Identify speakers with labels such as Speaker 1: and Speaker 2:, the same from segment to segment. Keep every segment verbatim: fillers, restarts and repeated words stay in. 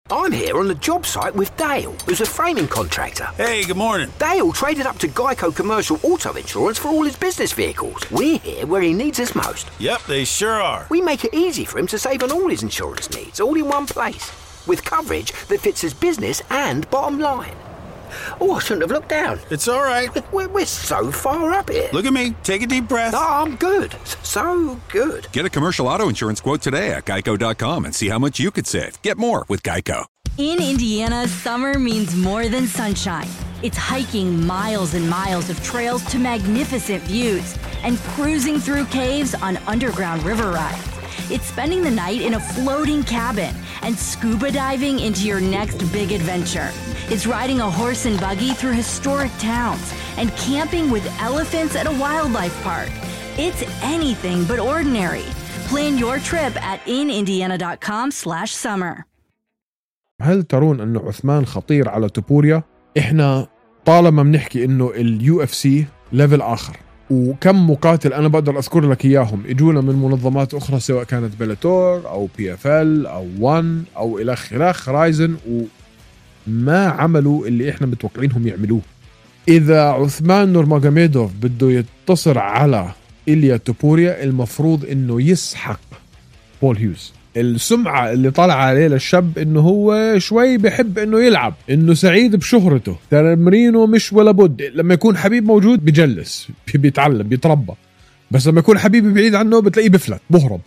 Speaker 1: I'm here on the job site with Dale, who's a framing contractor.
Speaker 2: Hey, good morning.
Speaker 1: Dale traded up to Geico Commercial Auto Insurance for all his business vehicles. We're here where he needs us most.
Speaker 2: Yep, they sure are.
Speaker 1: We make it easy for him to save on all his insurance needs, all in one place, with coverage that fits his business and bottom line. Oh, I shouldn't have looked down.
Speaker 2: It's all right.
Speaker 1: We're, we're so far up here.
Speaker 2: Look at me. Take a deep breath.
Speaker 1: Oh, I'm good. So good.
Speaker 3: Get a commercial auto insurance quote today at geico dot com and see how much you could save. Get more with Geico.
Speaker 4: In Indiana, summer means more than sunshine. It's hiking miles and miles of trails to magnificent views and cruising through caves on underground river rides. It's spending the night in a floating cabin and scuba diving into your next big adventure. It's riding a horse and buggy through historic towns and camping with elephants at a wildlife park. It's anything but ordinary. Plan your trip at in indiana dot com slash summer.
Speaker 5: هل ترون أنه عثمان خطير على توبوريا؟ إحنا طالما بنحكي أنه اليو اف سي ليفل آخر، وكم مقاتل أنا بقدر أذكر لك إياهم إجونا من منظمات أخرى سواء كانت بيلاتور أو بي اف ال أو وان أو إلى خلاخ رايزن، وما عملوا اللي إحنا متوقعينهم يعملوه. إذا عثمان نورماغوميدوف بده يتصر على إليا توبوريا المفروض إنه يسحق بول هيوز. السمعة اللي طلع عليه للشاب إنه هو شوي بحب إنه يلعب، إنه سعيد بشهرته، تمرينه مش ولا بد. لما يكون حبيب موجود بيجلس بيتعلم بيتربى، بس لما يكون حبيبي بعيد عنه بتلاقيه بفلت بهرب.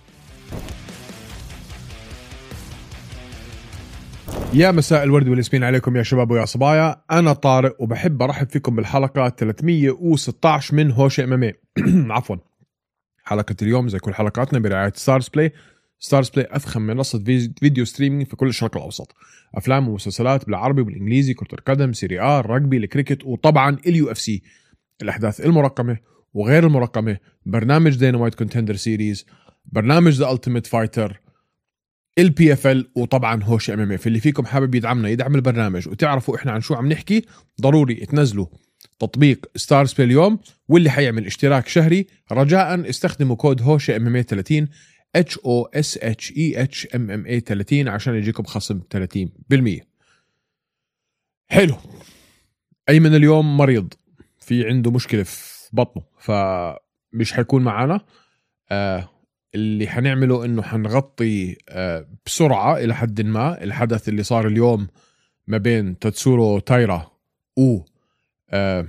Speaker 5: يا مساء الورد والياسمين عليكم يا شباب ويا صبايا، أنا طارق وبحب أرحب فيكم بالحلقة ثلاثمية وستة عشر من هوش ام ام اي. عفوا، حلقة اليوم زي كل حلقاتنا برعاية ستارز بلاي. ستارز بلاي أفخم منصة فيديو ستريمينج في كل الشرق الأوسط، أفلام ومسلسلات بالعربي والإنجليزي، كرة القدم، سيري آر، الرجبي، الكريكت، وطبعا اليو اف سي، الأحداث المرقمة وغير المرقمة، برنامج داينامايت كونتندر سيريز، برنامج ذا ألتيميت فايتر، البي اف ال، وطبعا هوش ام ام اي. فاللي فيكم حابب يدعمنا يدعم البرنامج وتعرفوا احنا عن شو عم نحكي، ضروري تنزلوا تطبيق ستارز بلاي اليوم، واللي حيعمل اشتراك شهري رجاء استخدموا كود هوش ام ام اي ثلاثين H O S H E H M M A ثلاثين عشان يجيكم خصم ثلاثين بالمية. حلو. أيمن اليوم مريض، في عنده مشكلة في بطنه فمش حيكون معنا. آه اللي حنعمله إنه حنغطي آه بسرعة إلى حد ما الحدث اللي صار اليوم ما بين تاتسورو تايرا و آه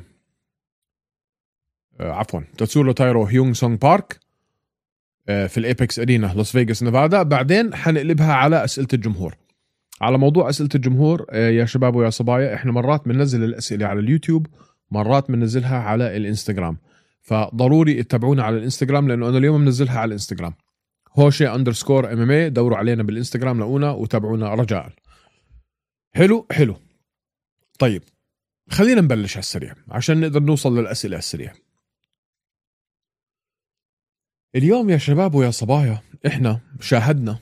Speaker 5: آه عفوا تاتسورو تايرا وهيونغ سونغ بارك في الإيبكس أرينا لاس فيغاس نيفادا. بعدين حنقلبها على أسئلة الجمهور. على موضوع أسئلة الجمهور يا شباب ويا صبايا، إحنا مرات بننزل الأسئلة على اليوتيوب، مرات بننزلها على الإنستغرام، فضروري اتبعونا على الإنستغرام لأنه أنا اليوم منزلها على الإنستغرام هوشي أندرسكور ام ام اي. دوروا علينا بالإنستغرام لقونا وتابعونا رجاء. حلو حلو. طيب خلينا نبلش على السريع عشان نقدر نوصل للأسئلة السريع. اليوم يا شباب ويا صبايا احنا شاهدنا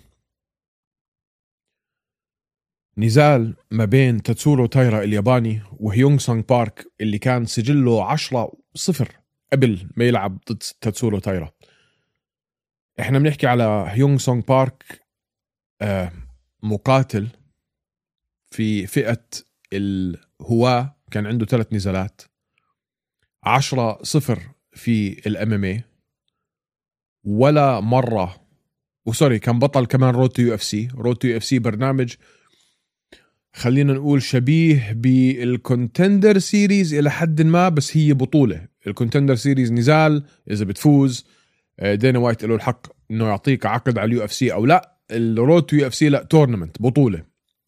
Speaker 5: نزال ما بين تاتسورو تايرا الياباني وهيونغ سونغ بارك اللي كان سجله عشرة صفر قبل ما يلعب ضد تاتسورو تايرا. احنا بنحكي على هيونغ سونغ بارك، آه مقاتل في فئة الهواة، كان عنده ثلاث نزالات، عشرة صفر في الام ام اي، ولا مرة وسوري كان بطل كمان رود تو يو اف سي. رود تو يو اف سي برنامج خلينا نقول شبيه بالكونتندر سيريز إلى حد ما، بس هي بطولة. الكونتندر سيريز نزال، إذا بتفوز دينا وايت له الحق إنه يعطيك عقد على اليو اف سي أو لا. الرود تو يو اف سي لا، تورنمنت، بطولة.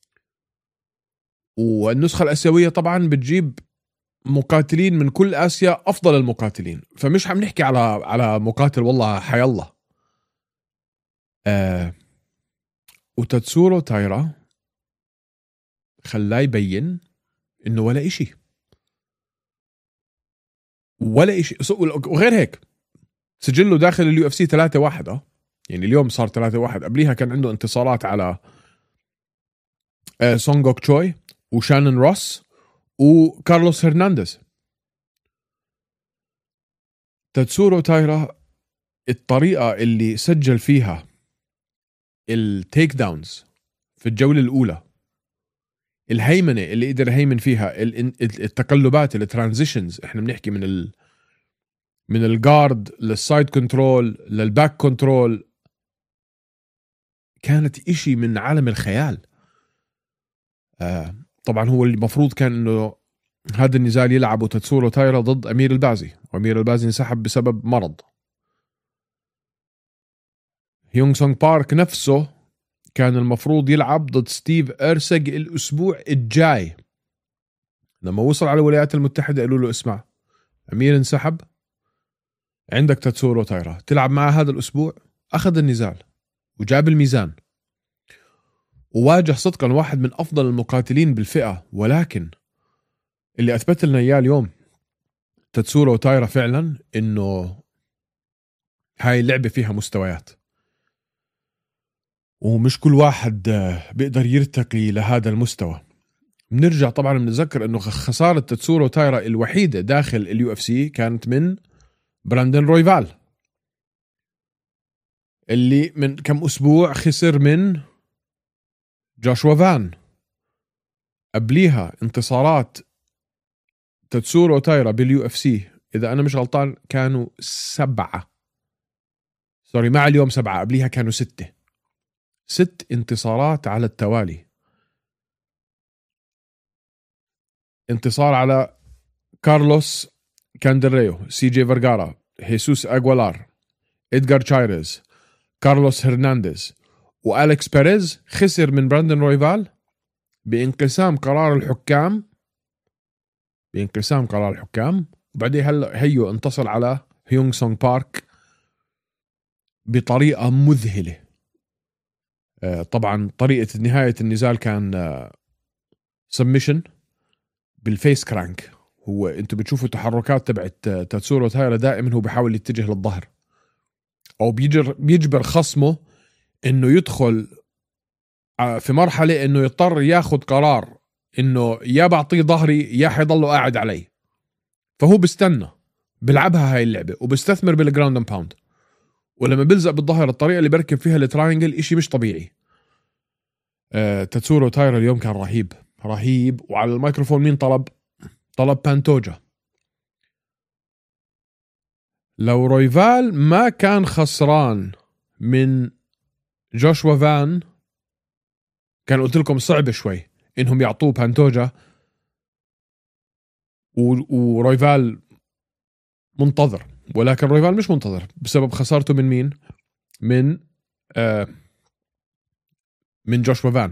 Speaker 5: والنسخة الآسيوية طبعا بتجيب مقاتلين من كل آسيا، أفضل المقاتلين، فمش عم نحكي على على مقاتل والله حي الله. آه وتاتسورو تايرا خلاه يبين إنه ولا إشي ولا إشي. وغير هيك سجله داخل اليو اف سي ثلاثة واحد. اه يعني اليوم صار ثلاثة واحد، قبليها كان عنده انتصارات على آه سونغوك تشوي وشانن روس وكارلوس هرنانديز. تاتسورو تايرا الطريقة اللي سجل فيها التيك داونز في الجولة الأولى الهيمنة اللي قدر يهيمن فيها، التقلبات الترانزيشنز، احنا بنحكي من ال من الجارد للسايد كنترول للباك كنترول، كانت إشي من عالم الخيال. آه طبعا هو المفروض كان انه هذا النزال يلعبه تاتسورو تايرا ضد أمير البازي، وأمير البازي انسحب بسبب مرض. هيونغ سونغ بارك نفسه كان المفروض يلعب ضد ستيف إرسج الأسبوع الجاي. لما وصل على الولايات المتحدة قالوا له اسمع، أمير انسحب، عندك تاتسورو تايرا تلعب معه هذا الأسبوع. أخذ النزال وجاب الميزان وواجه صدقا واحد من أفضل المقاتلين بالفئة، ولكن اللي أثبت لنا إياه اليوم تاتسورو تايرا فعلا إنه هاي اللعبة فيها مستويات، ومش كل واحد بيقدر يرتقي لهذا المستوى. بنرجع طبعا بنذكر إنه خسارة تاتسورو تايرا الوحيدة داخل اليو اف سي كانت من براندن رويفال، اللي من كم أسبوع خسر من جوشوا فان. قبليها انتصارات تاتسورو تايرا باليو اف سي إذا أنا مش غلطان كانوا سبعة، سوري مع اليوم سبعة، قبليها كانوا ستة، ست انتصارات على التوالي. انتصار على كارلوس كاندريو، سي جي فيرغارا، هيسوس أغوالار، إدغار تشايرز، كارلوس هرنانديز وأليكس بيريز. خسر من براندن رويفال بانقسام قرار الحكام، بانقسام قرار الحكام وبعدين هلا هيو انتصر على هيونغ سونغ بارك بطريقة مذهلة. آه طبعا طريقة نهاية النزال كان آه سبميشن بالفيس كرانك. هو انتوا بتشوفوا تحركات تبعت تاتسورو تايرا دائما هو بيحاول يتجه للظهر او بيجر بيجبر خصمه انه يدخل في مرحلة انه يضطر ياخد قرار انه يا بعطيه ظهري يا حيضله قاعد علي. فهو بستنى بلعبها هاي اللعبة وبستثمر بالجراوند اند باوند، ولما بلزق بالظهر الطريقة اللي بركب فيها التراينجل اشي مش طبيعي. آه تاتسورو تايرا اليوم كان رهيب رهيب. وعلى الميكروفون مين طلب؟ طلب بانتوجا. لو رويفال ما كان خسران من جوشوا فان كان قلت لكم صعب شوي انهم يعطوه بانتوجا، ورويفال منتظر، ولكن رويفال مش منتظر بسبب خسارته من مين؟ من آه من جوشوا فان.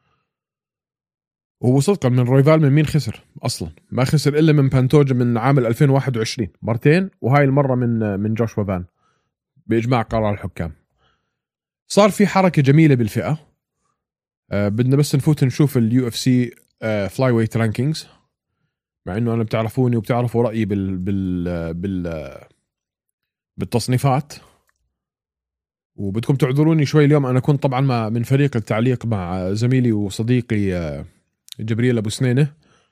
Speaker 5: وهو صدقا من رويفال من مين خسر؟ أصلا ما خسر إلا من بانتوجا من عام ألفين وواحد وعشرين مرتين، وهاي المرة من من جوشوا فان بإجماع قرار الحكام. صار في حركة جميلة بالفئة. آه بدنا بس نفوت نشوف اليو اف سي آه فلاي ويت رانكينجز، مع إنه أنا بتعرفوني وبتعرفوا رأيي بال بال بال بالتصنيفات، وبدكم تعذروني شوي اليوم. أنا كنت طبعا مع من فريق التعليق مع زميلي وصديقي آه جبريل أبو سنينة،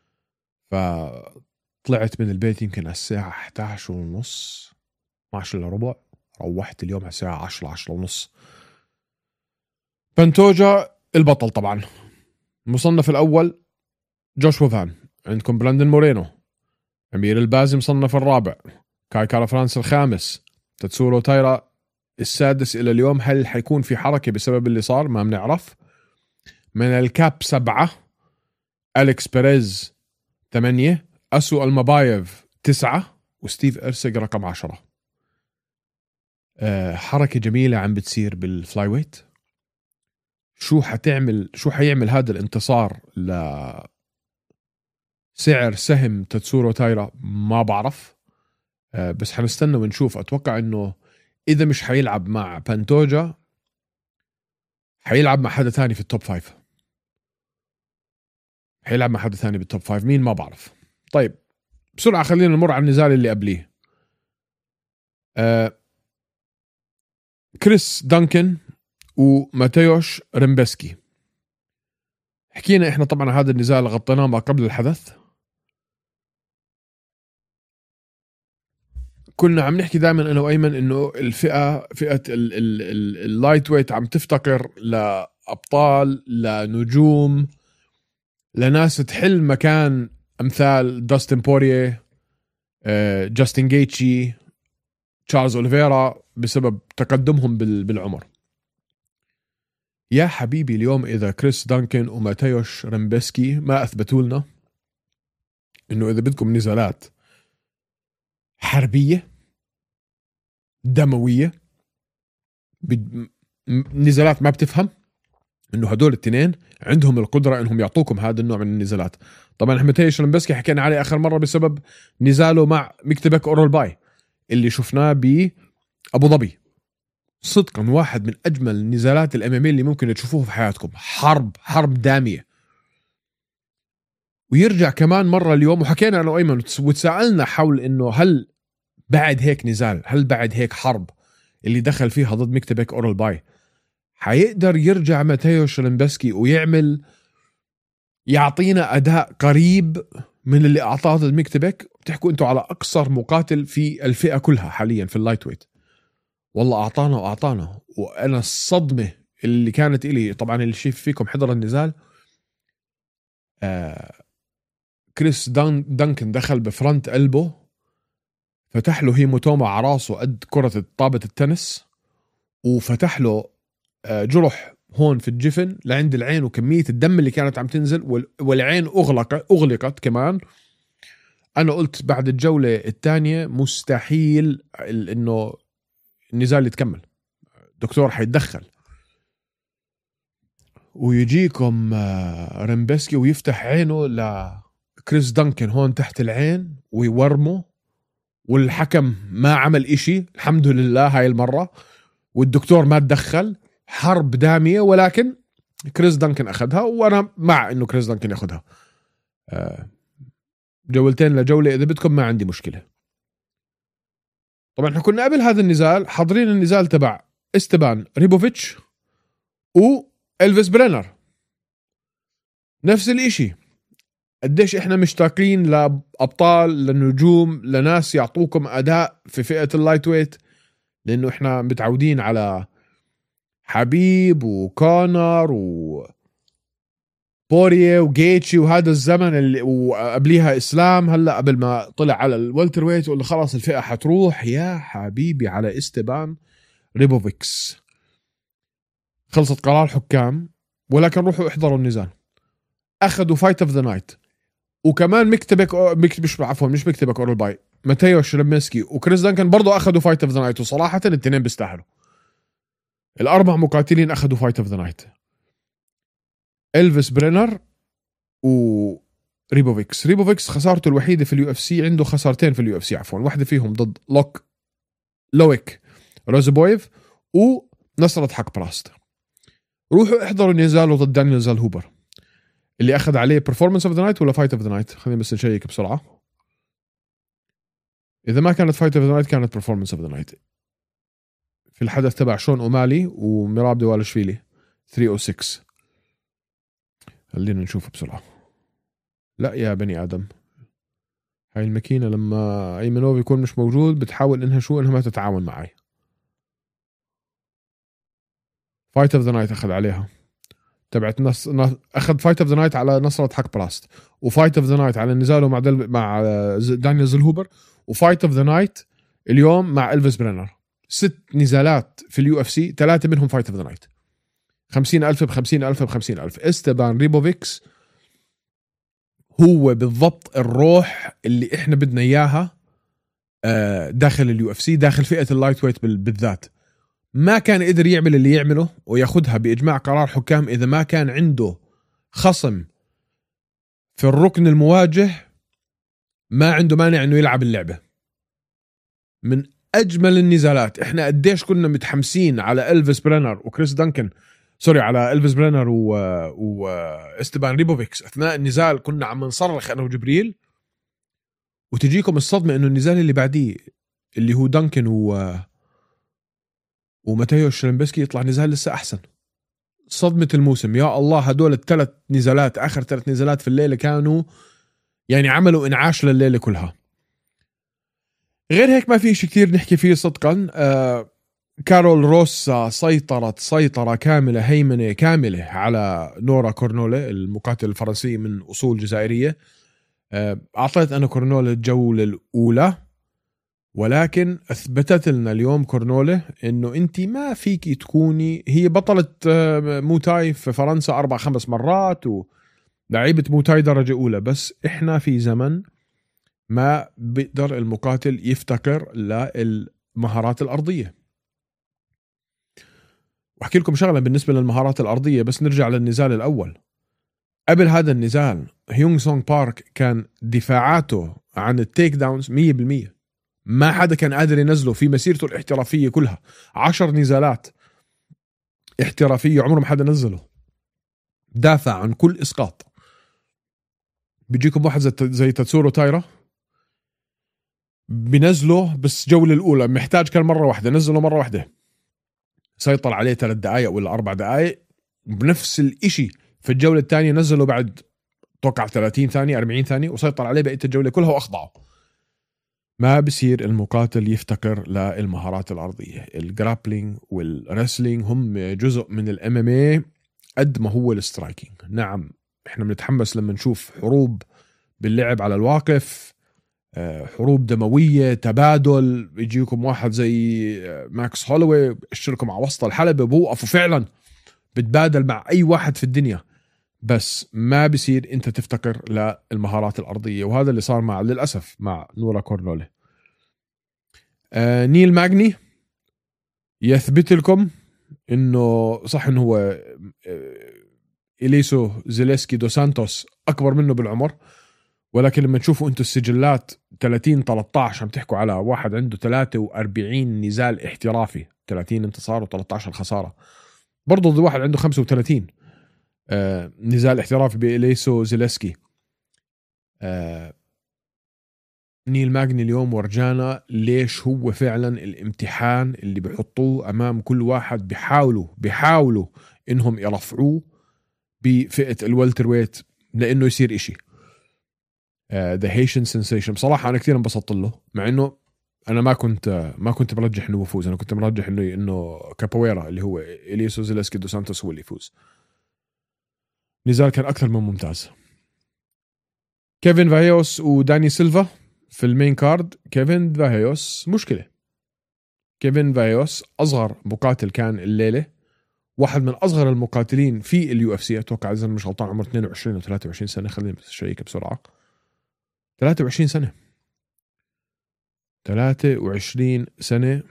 Speaker 5: فطلعت من البيت يمكن على الساعة إحدى عشر ونص اثنا عشر إلا ربع، روحت اليوم على الساعة عشرة عشرة ونص. بانتوجا البطل طبعا. المصنف الأول جوشوا فان، عندكم براندن مورينو. أمير البازي مصنف الرابع، كاي كارا فرانس الخامس، تاتسورو تايرا السادس إلى اليوم. هل حيكون في حركة بسبب اللي صار؟ ما بنعرف. من الكاب سبعة، أليكس بيريز ثمانية، أسو المبايف تسعة، وستيف إرسج رقم عشرة. أه حركة جميلة عم بتصير بالفلاي ويت. شو حتعمل شو حيعمل هذا الانتصار لسعر سهم تاتسورو تايرا ما بعرف. أه بس حنستنى ونشوف. أتوقع إنه إذا مش حيلعب مع بانتوجا حيلعب مع حدا تاني في التوب فايف، حيلعب مع حدا ثاني بالتوب فايف. مين ما بعرف. طيب بسرعة خلينا نمر على النزال اللي قبليه. آه كريس دانكن وماتيوش ريمبسكي. حكينا احنا طبعا هذا النزال غطيناه ما قبل الحدث. كنا عم نحكي دائما انا وايمن انه الفئة فئة اللايت ويت عم تفتقر لأبطال، لنجوم لناس تحل مكان أمثال داستن بوريه، جاستن جيتشي، تشارلز أوليفيرا بسبب تقدمهم بالعمر. يا حبيبي اليوم إذا كريس دانكن وماتيوش رمبسكي ما أثبتوا لنا إنه إذا بدكم نزالات حربية دموية نزالات ما بتفهم، إنه هدول التنين عندهم القدرة إنهم يعطوكم هذا النوع من النزالات. طبعا ماتيوش رمبسكي حكينا عليه آخر مرة بسبب نزاله مع مكتبك أورال باي اللي شفناه بأبو ظبي. صدقا واحد من أجمل النزالات الأمامية اللي ممكن تشوفوه في حياتكم، حرب حرب دامية. ويرجع كمان مرة اليوم، وحكينا أنا وأيمن وتسألنا حول إنه هل بعد هيك نزال، هل بعد هيك حرب اللي دخل فيها ضد مكتبك أورال باي حيقدر يرجع ماتيوش رمبسكي ويعمل يعطينا أداء قريب من اللي أعطاه ضد مكتبك؟ بتحكوا أنتوا على أقصر مقاتل في الفئة كلها حاليا في اللايت ويت، والله أعطانا وأعطانا. وأنا الصدمة اللي كانت إلي، طبعا اللي شايف فيكم حضر النزال، آه كريس دان دانكن دخل بفرنت قلبه، فتح له هيموتوما على راسه قد كرة طابة التنس، وفتح له آه جرح هون في الجفن لعند العين، وكمية الدم اللي كانت عم تنزل والعين أغلقت أغلقت كمان. أنا قلت بعد الجولة الثانية مستحيل إنه النزال يتكمل، دكتور حيتدخل. ويجيكم رمبسكي ويفتح عينه لكريس دانكن هون تحت العين ويورمه، والحكم ما عمل إشي الحمد لله هاي المرة، والدكتور ما تدخل. حرب دامية، ولكن كريس دانكن أخذها، وأنا مع إنه كريس دانكن يأخذها جولتين لجولة إذا بدكم، ما عندي مشكلة. طبعا احنا كنا قبل هذا النزال حاضرين النزال تبع استبان ريبوفيتش وإلفيس برينر، نفس الاشي. قديش احنا مشتاقين لأبطال، لنجوم، لناس يعطوكم أداء في فئة اللايت ويت، لأنه احنا متعودين على حبيب وكونر وبوريه وجيتشي وهذا الزمن اللي وقبليها إسلام، هلأ قبل ما طلع على الوالتر ويت واللي خلاص الفئة حتروح. يا حبيبي على استبان ريبوفيكس، خلصت قرار حكام، ولكن روحوا احضروا النزال. أخذوا فايت اوف ذا نايت، وكمان مكتبك مكتب مش عفوا مش مكتبك أورال باي، ماتيوش رمبسكي وكريس دانكن برضو أخذوا فايت اوف ذا نايت، وصراحة الاثنين بيستاهلوا. الأربع مقاتلين أخذوا فايت اوف ذا نايت، إلفيس برينر وريبوفيكس. ريبوفيكس خسارته الوحيدة في اليو اف سي، عنده خسارتين في اليو اف سي عفوا، واحدة فيهم ضد لوك لويك روزبويف ونصرة حق براست. روحوا احضروا نزاله ضد دانيال زالهوبر اللي أخذ عليه performance of the night ولا fight of the night. خلينا بس نشيك بسرعة، إذا ما كانت fight of the night كانت performance of the night في الحدث تبع شون أومالي وميراب دوالشفيلي ثلاثمية وستة. خلينا نشوف بسرعة. لا يا بني آدم، هاي الماكينة لما أيمنوف يكون مش موجود بتحاول إنها شو إنها ما تتعاون معي. fight of the night أخذ عليها تبعت نص... أخذ فايت اوف ذا نايت على نصرة حق براست، وفايت اوف ذا نايت على نزاله مع دل... مع دانيال زالهوبر، وفايت اوف ذا نايت اليوم مع إلفيس برينر. ست نزالات في اليو اف سي، ثلاثة منهم فايت اوف ذا نايت. خمسين ألف بخمسين ألف بخمسين ألف. استبان ريبوفيكس هو بالضبط الروح اللي احنا بدنا اياها داخل اليو اف سي، داخل فئة اللايت ويت بالذات. ما كان قدر يعمل اللي يعمله وياخدها بإجماع قرار حكام إذا ما كان عنده خصم في الركن المواجه ما عنده مانع إنه يلعب اللعبة. من أجمل النزالات. إحنا قديش كنا متحمسين على إلفيس برينر وكريس دانكن، سوري على إلفيس برينر و... وإستبان ريبوفيكس أثناء النزال، كنا عم نصرخ أنا وجبريل، وتجيكم الصدمة إنه النزال اللي بعديه اللي هو دانكن و وماتيوش رمبسكي يطلع نزال لسه أحسن. صدمة الموسم يا الله. هدول الثلاث نزالات، آخر ثلاث نزالات في الليلة كانوا يعني عملوا إنعاش لليلة كلها. غير هيك ما فيه شيء كتير نحكي فيه صدقا. آه كارول روسا سيطرت سيطرة كاملة هيمنة كاملة على نورا كورنولي المقاتل الفرنسي من أصول جزائرية. أعطيت أنا كورنولي الجولة الأولى، ولكن أثبتت لنا اليوم كورنولي إنه أنت ما فيك تكوني. هي بطلة موتاي في فرنسا أربع خمس مرات ولعيبة موتاي درجة أولى، بس إحنا في زمن ما بيقدر المقاتل يفتكر للمهارات الأرضية. وأحكي لكم شغلة بالنسبة للمهارات الأرضية، بس نرجع للنزال الأول. قبل هذا النزال هيونغ سونغ بارك كان دفاعاته عن التيك داونز مية بالمية، ما حدا كان قادر ينزله في مسيرته الاحترافية كلها. عشر نزالات احترافية عمره ما حدا نزله، دافع عن كل إسقاط. بيجيكم واحد زي تاتسورو تايرا بنزله بس جولة الأولى، محتاج كان مرة واحدة نزله مرة واحدة، سيطر عليه ثلاث دقائق ولا أربع دقائق. بنفس الإشي في الجولة الثانية نزله بعد توقع ثلاثين ثانية أربعين ثانية وسيطر عليه بقية الجولة كلها وأخضعه. ما بصير المقاتل يفتكر للمهارات الأرضية. الجرابلينج والرسلينج هم جزء من الام ام اي قد ما هو السترايكينج. نعم احنا بنتحمس لما نشوف حروب باللعب على الواقف، حروب دموية، تبادل. يجيكم واحد زي ماكس هولوي اشتركوا مع وسط الحلبة بوقفوا فعلا بتبادل مع أي واحد في الدنيا، بس ما بيصير أنت تفتكر للمهارات الأرضية. وهذا اللي صار مع للأسف مع نورا كورنولي. آه نيل ماغني يثبت لكم إنه صح إنه هو آه إليسو زيليسكي دو سانتوس أكبر منه بالعمر، ولكن لما تشوفوا أنتوا السجلات ثلاثين ثلاثة عشر عم تحكوا على واحد عنده ثلاثة وأربعين نزال احترافي، ثلاثين انتصار وثلاثة عشر خسارة. برضو ضد واحد عنده خمسة وثلاثين آه نزال احترافي بإليسو زيليسكي. آه نيل ماغني اليوم ورجانا ليش هو فعلا الامتحان اللي بيحطوه أمام كل واحد. بيحاولوا بيحاولوا إنهم يرفعوه بفئة الوالتر ويت لأنه يصير إشي. ذا هيشن سنسيشن بصراحة أنا كثير انبسطت له، مع إنه أنا ما كنت ما كنت برجح إنه يفوز. أنا كنت مرجح إنه إنه كابويرا اللي هو إليسو زيليسكي دو سانتوس هو اللي يفوز. نزال كان أكثر من ممتاز. كيفن فايوس وداني سيلفا في المين كارد. كيفن فايوس مشكلة. كيفن فايوس أصغر مقاتل كان الليلة، واحد من أصغر المقاتلين في اليو اف سي. أتوقع إذا مش غلطان عمره اثنين وعشرين أو ثلاثة وعشرين سنة، خلينا بس شيك بسرعة. ثلاثة وعشرين سنة ثلاثة وعشرين سنة.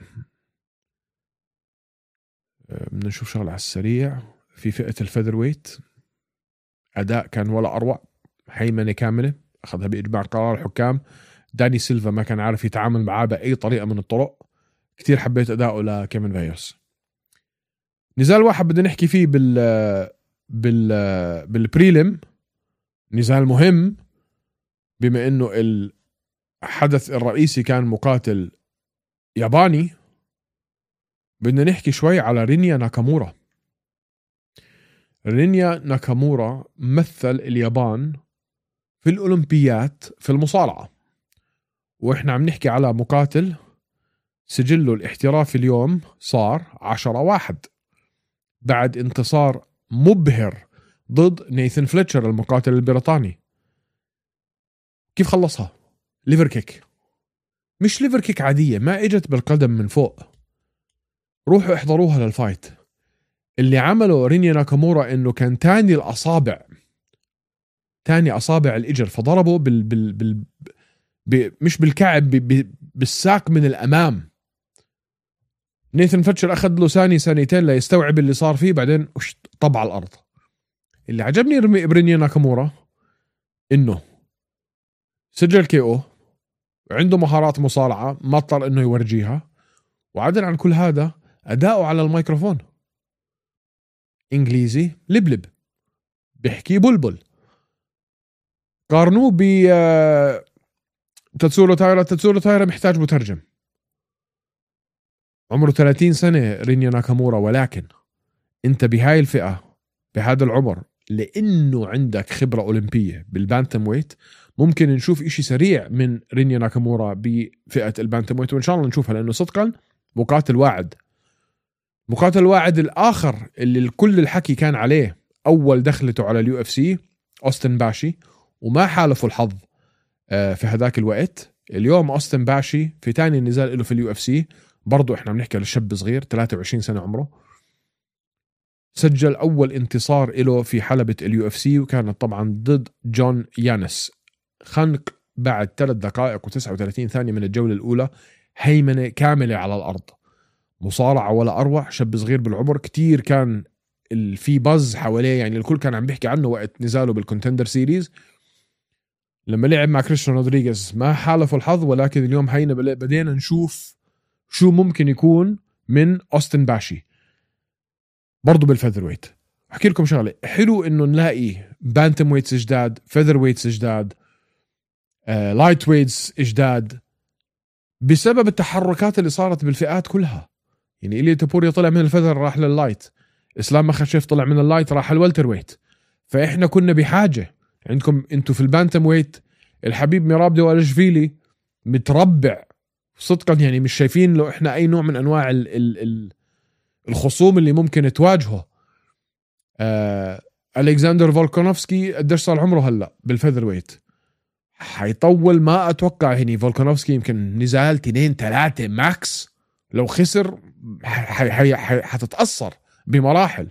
Speaker 5: بدنا نشوف شغلة على السريع في فئة الفيذر ويت. أداء كان ولا أروع، هيمنة كاملة أخذها بإجماع قرار الحكام. داني سيلفا ما كان عارف يتعامل معاه بأي طريقة من الطرق. كتير حبيت أداؤه لكيفن فايوس. نزال واحد بدنا نحكي فيه بال بال بالبريلم، نزال مهم بما إنه الحدث الرئيسي كان مقاتل ياباني. بدنا نحكي شوي على رينيا ناكامورا. رينيا ناكامورا مثل اليابان في الأولمبيات في المصارعة، وإحنا عم نحكي على مقاتل سجله الاحترافي اليوم صار عشرة واحد بعد انتصار مبهر ضد نيثن فليتشر المقاتل البريطاني. كيف خلصها؟ ليفر كيك، مش ليفر كيك عادية، ما اجت بالقدم من فوق. روحوا احضروها للفايت. اللي عمله رينيا ناكامورا انه كان تاني الاصابع تاني اصابع الاجر، فضربه بال, بال... بال... ب... مش بالكعب ب... ب... بالساق من الامام. نيثن فليتشر اخذ له ثاني ثانيتين ليستوعب اللي صار فيه، بعدين طب على الارض. اللي عجبني برينيا ناكامورا انه سجل كي او، عنده مهارات مصارعة ما اضطر انه يورجيها، وعدل عن كل هذا اداؤه على الميكروفون انجليزي لبلب، بيحكي بلبل. قارنوه ب تاتسورو تايرا. تاتسورو تايرا محتاج مترجم. عمره ثلاثين سنة رينيا ناكامورا، ولكن انت بهاي الفئة بهذا العمر لانه عندك خبرة اولمبية بالبانتم ويت ممكن نشوف اشي سريع من رينيا ناكامورا بفئة البانتم ويت، وان شاء الله نشوفها، لانه صدقا مقاتل واعد مقاتل الواعد الآخر اللي كل الحكي كان عليه أول دخلته على اليو اف سي أوستن باشي، وما حالفوا الحظ في هذاك الوقت. اليوم أوستن باشي في تاني نزال له في اليو اف سي، برضو احنا بنحكي لشاب صغير ثلاثة وعشرين سنة عمره، سجل أول انتصار له في حلبة اليو اف سي، وكانت طبعا ضد جون يانس. خنق بعد ثلاث دقائق وتسعة وثلاثين ثانية من الجولة الأولى، هيمنة كاملة على الأرض، مصارعة ولا أروع. شاب صغير بالعمر، كتير كان في بز حواليه، يعني الكل كان عم بيحكي عنه وقت نزاله بالكونتندر سيريز. لما لعب مع كريستيان رودريغيز ما حالفوا الحظ، ولكن اليوم هينا بدينا نشوف شو ممكن يكون من أوستن باشي برضو بالفيذر ويت. أحكي لكم شغلة حلو إنه نلاقي بانتم ويتس جداد، فيذر ويتس جداد، آه، لايت ويتس جداد، بسبب التحركات اللي صارت بالفئات كلها. يعني إلي تابوريا طلع من الفيذر راح لللايت، إسلام مخشيف طلع من اللايت راح الوالتر ويت. فإحنا كنا بحاجة، عندكم انتو في البانتم ويت الحبيب ميراب دوالشفيلي متربع صدقا، يعني مش شايفين له احنا اي نوع من انواع ال ال ال الخصوم اللي ممكن تواجهه. آه ألكسندر فولكانوفسكي قديش صار عمره هلا بالفيذر ويت؟ حيطول ما اتوقع. هني فولكانوفسكي يمكن نزال تنين ثلاثة ماكس، لو خسر حتتأثر بمراحل.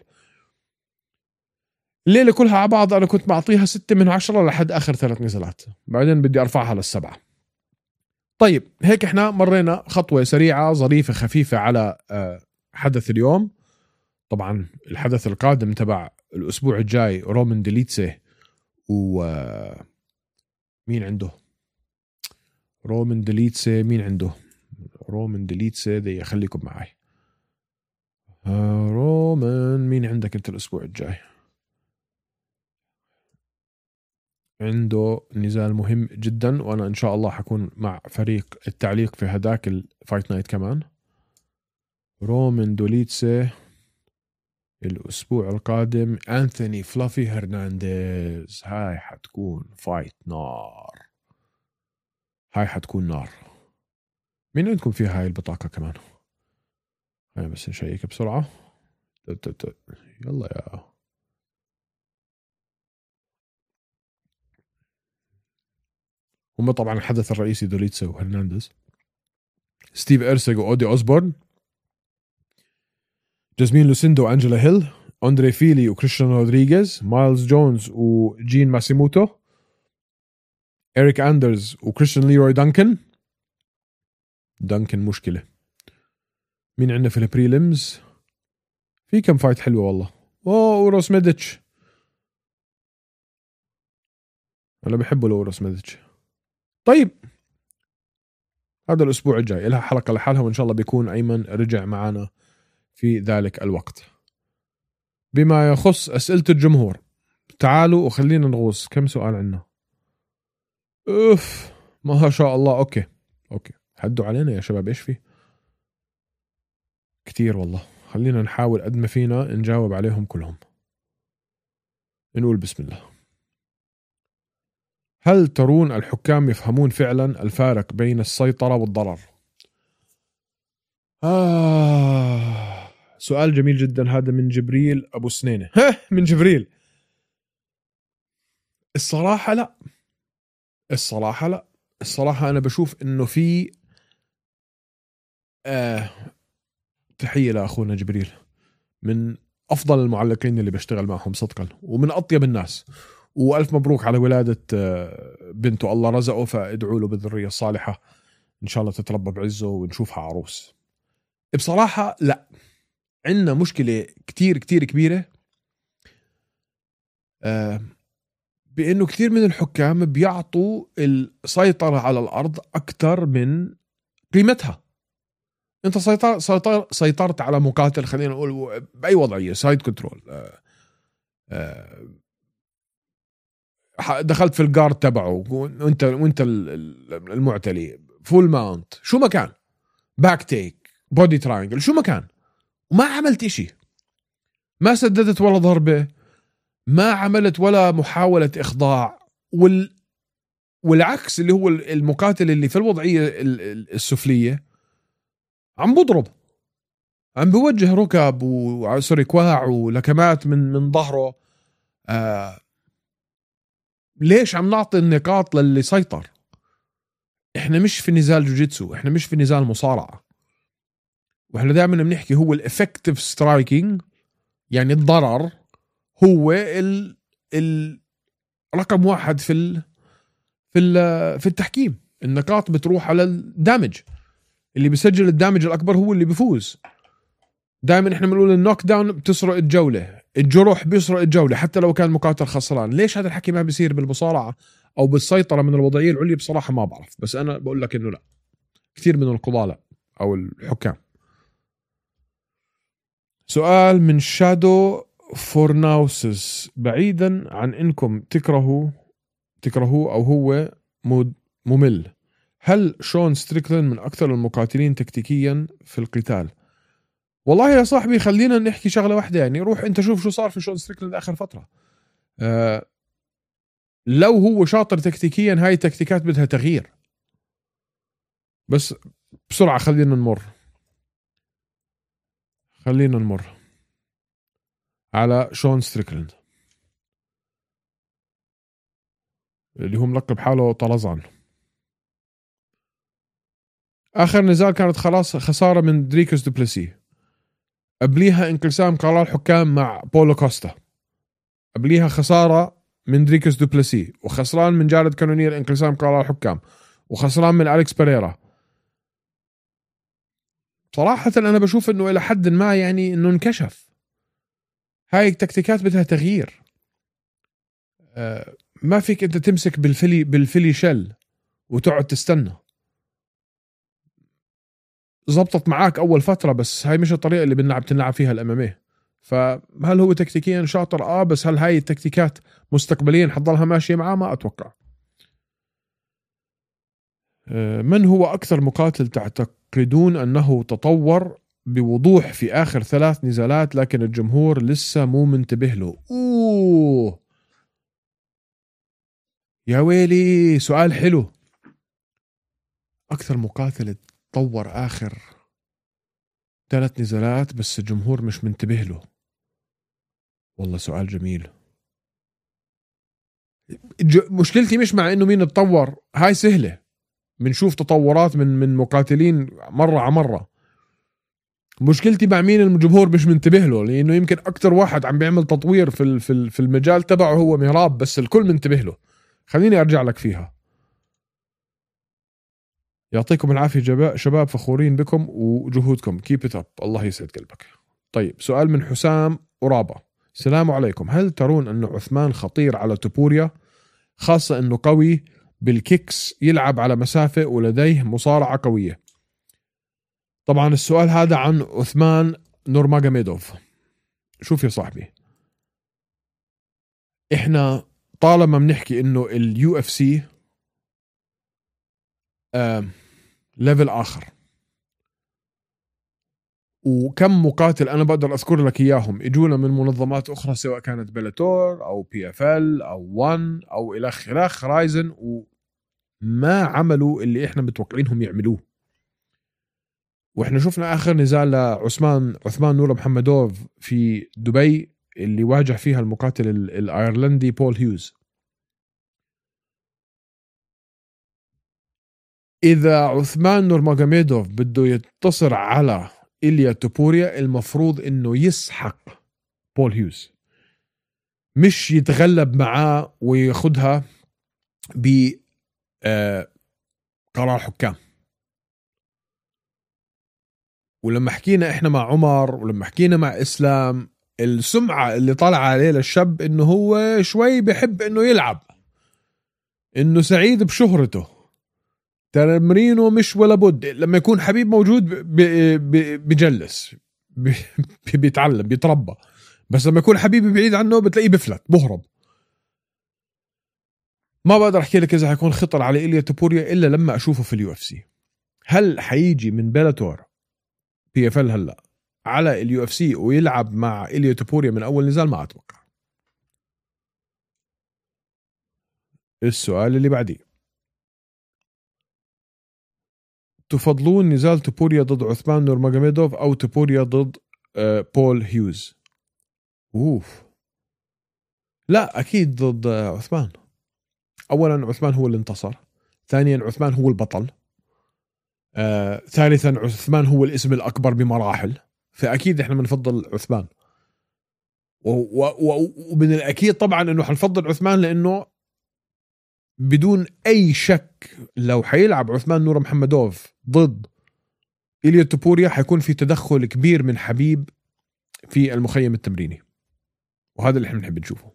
Speaker 5: الليلة كلها على بعض أنا كنت معطيها ستة من عشرة لحد آخر ثلاث نزلات، بعدين بدي أرفعها للسبعة. طيب هيك إحنا مرينا خطوة سريعة ظريفة خفيفة على حدث اليوم. طبعا الحدث القادم تبع الأسبوع الجاي رومان ديليتسي، ومين عنده رومان ديليتسي مين عنده رومان ديليتسي دي خليكم معي. رومان مين عندك أنت الأسبوع الجاي؟ عنده نزال مهم جدا، وأنا إن شاء الله حكون مع فريق التعليق في هداك الفايت نايت كمان. رومان دوليتسي الأسبوع القادم أنثوني فلافي هرنانديز. هاي حتكون فايت نار، هاي حتكون نار. مين عندكم فيها هاي البطاقة كمان؟ هاي بس نشيك بسرعة. يلا يا هم طبعا الحدث الرئيسي دوليتسي وهرنانديز، ستيف إرسيغ وأودي أوسبورن، جازمين لوسيندو وأنجيلا هيل، أندري فيلي وكريستيان رودريغيز، مايلز جونز وجين ماسيموتو، إريك أندرز وكريستيان ليروي دانكن. دانكن مشكلة. مين عندنا في البريليمز؟ في كم فايت حلوة والله. أوه أوروس ميديتش، أنا بحبه لأوروس ميديتش. طيب هذا الأسبوع الجاي لها حلقة لحالها، وإن شاء الله بيكون أيمن رجع معنا في ذلك الوقت. بما يخص أسئلة الجمهور، تعالوا وخلينا نغوص. كم سؤال عنا؟ أوف ما شاء الله. أوكي أوكي حدوا علينا يا شباب، إيش فيه؟ كتير والله. خلينا نحاول قد ما فينا نجاوب عليهم كلهم. نقول بسم الله. هل ترون الحكام يفهمون فعلا الفارق بين السيطرة والضرر؟ آه سؤال جميل جدا هذا من جبريل أبو سنينة. من جبريل. الصراحة لا الصراحة لا الصراحة أنا بشوف إنه في آه تحية لأخونا جبريل، من أفضل المعلقين اللي بشتغل معهم صدقا، ومن أطيب الناس، وألف مبروك على ولادة بنته، الله رزقه، فادعوا له بالذرية الصالحة إن شاء الله تتربى بعزه ونشوفها عروس. بصراحة لا، عندنا مشكلة كتير كتير كبيرة بأنه كثير من الحكام بيعطوا السيطرة على الأرض أكتر من قيمتها. أنت سيطر سيطر سيطرت على مقاتل، خلينا نقول بأي وضعية، سايد كنترول، دخلت في الجارد تبعه وانت وانت المعتلي، فول ماونت، شو ما كان، باك تيك، بودي تراينجل، شو ما كان، وما عملت إشي، ما سددت ولا ضربة، ما عملت ولا محاولة إخضاع. وال والعكس اللي هو المقاتل اللي في الوضعية السفلية عم بضرب عم بوجه ركب وسوري كواع ولكمات من من ظهره. آه ليش عم نعطي النقاط للي سيطر؟ احنا مش في نزال جوجيتسو، احنا مش في نزال مصارعة. واحنا دائما بنحكي هو الافكتيف سترايكينج، يعني الضرر هو ال ال رقم واحد في ال في ال في التحكيم. النقاط بتروح على الدامج، اللي بيسجل الدامج الأكبر هو اللي بيفوز. دائما احنا بنقول النوك داون بتسرق الجولة، الجروح بيسرق الجولة حتى لو كان مقاتل خسران. ليش هذا الحكي ما بيصير بالمصارعة أو بالسيطرة من الوضعية العليا؟ بصراحة ما بعرف، بس أنا بقول لك إنه لا، كثير من القضاة لا، أو الحكام. سؤال من شادو فورناوسس: بعيدا عن إنكم تكرهوا تكرهوه أو هو ممل، هل شون ستريكلين من أكثر المقاتلين تكتيكيا في القتال؟ والله يا صاحبي خلينا نحكي شغلة واحدة، يعني روح أنت شوف شو صار في شون ستريكلين آخر فترة. أه لو هو شاطر تكتيكيا، هاي التكتيكات بدها تغيير. بس بسرعة خلينا نمر خلينا نمر على شون ستريكلين اللي هو ملقب حاله طرزان. آخر نزال كانت خلاص خسارة من دريكوس دوبلسي، قبليها انقسام قرار الحكام مع بولو كوستا، قبليها خسارة من دريكوس دوبلسي، وخسران من جارد كانونير انقسام قرار الحكام، وخسران من أليكس بيريرا. صراحة أنا بشوف إنه إلى حد ما يعني إنه انكشف. هاي التكتيكات بدها تغيير. آه ما فيك أنت تمسك بالفلي بالفلي شل وتقعد تستنى. زبطت معاك أول فترة، بس هاي مش الطريقة اللي بنلعب تنلعب فيها الأمامية. فهل هو تكتيكيا شاطر؟ آه بس هل هاي التكتيكات مستقبليا حتضلها ماشية معاه؟ ما أتوقع. آه من هو أكثر مقاتل تعتقدون أنه تطور بوضوح في آخر ثلاث نزالات لكن الجمهور لسه مو منتبه له؟ أوه يا ويلي، سؤال حلو. أكثر مقاتل تطور آخر ثلاث نزالات بس الجمهور مش منتبه له، والله سؤال جميل. مشكلتي مش مع إنه مين تطور، هاي سهلة، بنشوف تطورات من من مقاتلين مرة على مرة. مشكلتي مع مين الجمهور مش منتبه له، لأنه يمكن أكتر واحد عم بيعمل تطوير في في في المجال تبعه هو مهراب، بس الكل منتبه له. خليني أرجع لك فيها. يعطيكم العافية شباب، فخورين بكم وجهودكم، keep it up، الله يسعد قلبك. طيب سؤال من حسام قرابة: السلام عليكم، هل ترون أن عثمان خطير على توبوريا، خاصة أنه قوي بالكيكس، يلعب على مسافة ولديه مصارعة قوية؟ طبعا السؤال هذا عن عثمان نورماجوميدوف. شوف يا صاحبي، احنا طالما بنحكي انه اليو اف سي آه ليفل اخر، وكم مقاتل انا بقدر اذكر لك اياهم اجونا من منظمات اخرى، سواء كانت بلاتور او بي اف ال او وان او الخ الخ رايزن، وما عملوا اللي احنا متوقعينهم يعملوه. واحنا شفنا اخر نزال لعثمان عثمان نور محمدوف في دبي اللي واجه فيها المقاتل الايرلندي بول هيوز. اذا عثمان نورماجوميدوف بده يتصر على إليا توبوريا، المفروض انه يسحق بول هيوز، مش يتغلب معاه وياخدها ب قرار حكام. ولما حكينا احنا مع عمر ولما حكينا مع اسلام، السمعة اللي طلع عليه للشاب انه هو شوي بحب انه يلعب، انه سعيد بشهرته، تمرينه مش ولا بد، لما يكون حبيب موجود بجلس بيتعلم بيتربى، بس لما يكون حبيبي بعيد عنه بتلاقيه بفلت بهرب. ما بقدر احكي لك اذا حيكون خطر على إليا توبوريا الا لما اشوفه في اليو اف سي. هل حيجي من بلاتور بي اف ال هلا على اليو اف سي ويلعب مع إليا توبوريا من اول نزال؟ ما اتوقع. السؤال اللي بعديه: تفضلون نزال توبوريا ضد عثمان نورماجوميدوف أو توبوريا ضد آه بول هيوز؟ أوف لا أكيد ضد آه عثمان. أولا عثمان هو اللي انتصر، ثانيا عثمان هو البطل، آه، ثالثا عثمان هو الاسم الأكبر بمراحل، فأكيد إحنا بنفضل عثمان. ومن الأكيد طبعا إنه حنفضل عثمان، لأنه بدون أي شك لو حيلعب عثمان نور محمدوف ضد إليا توبوريا حيكون في تدخل كبير من حبيب في المخيم التمريني، وهذا اللي احنا بنحب نشوفه.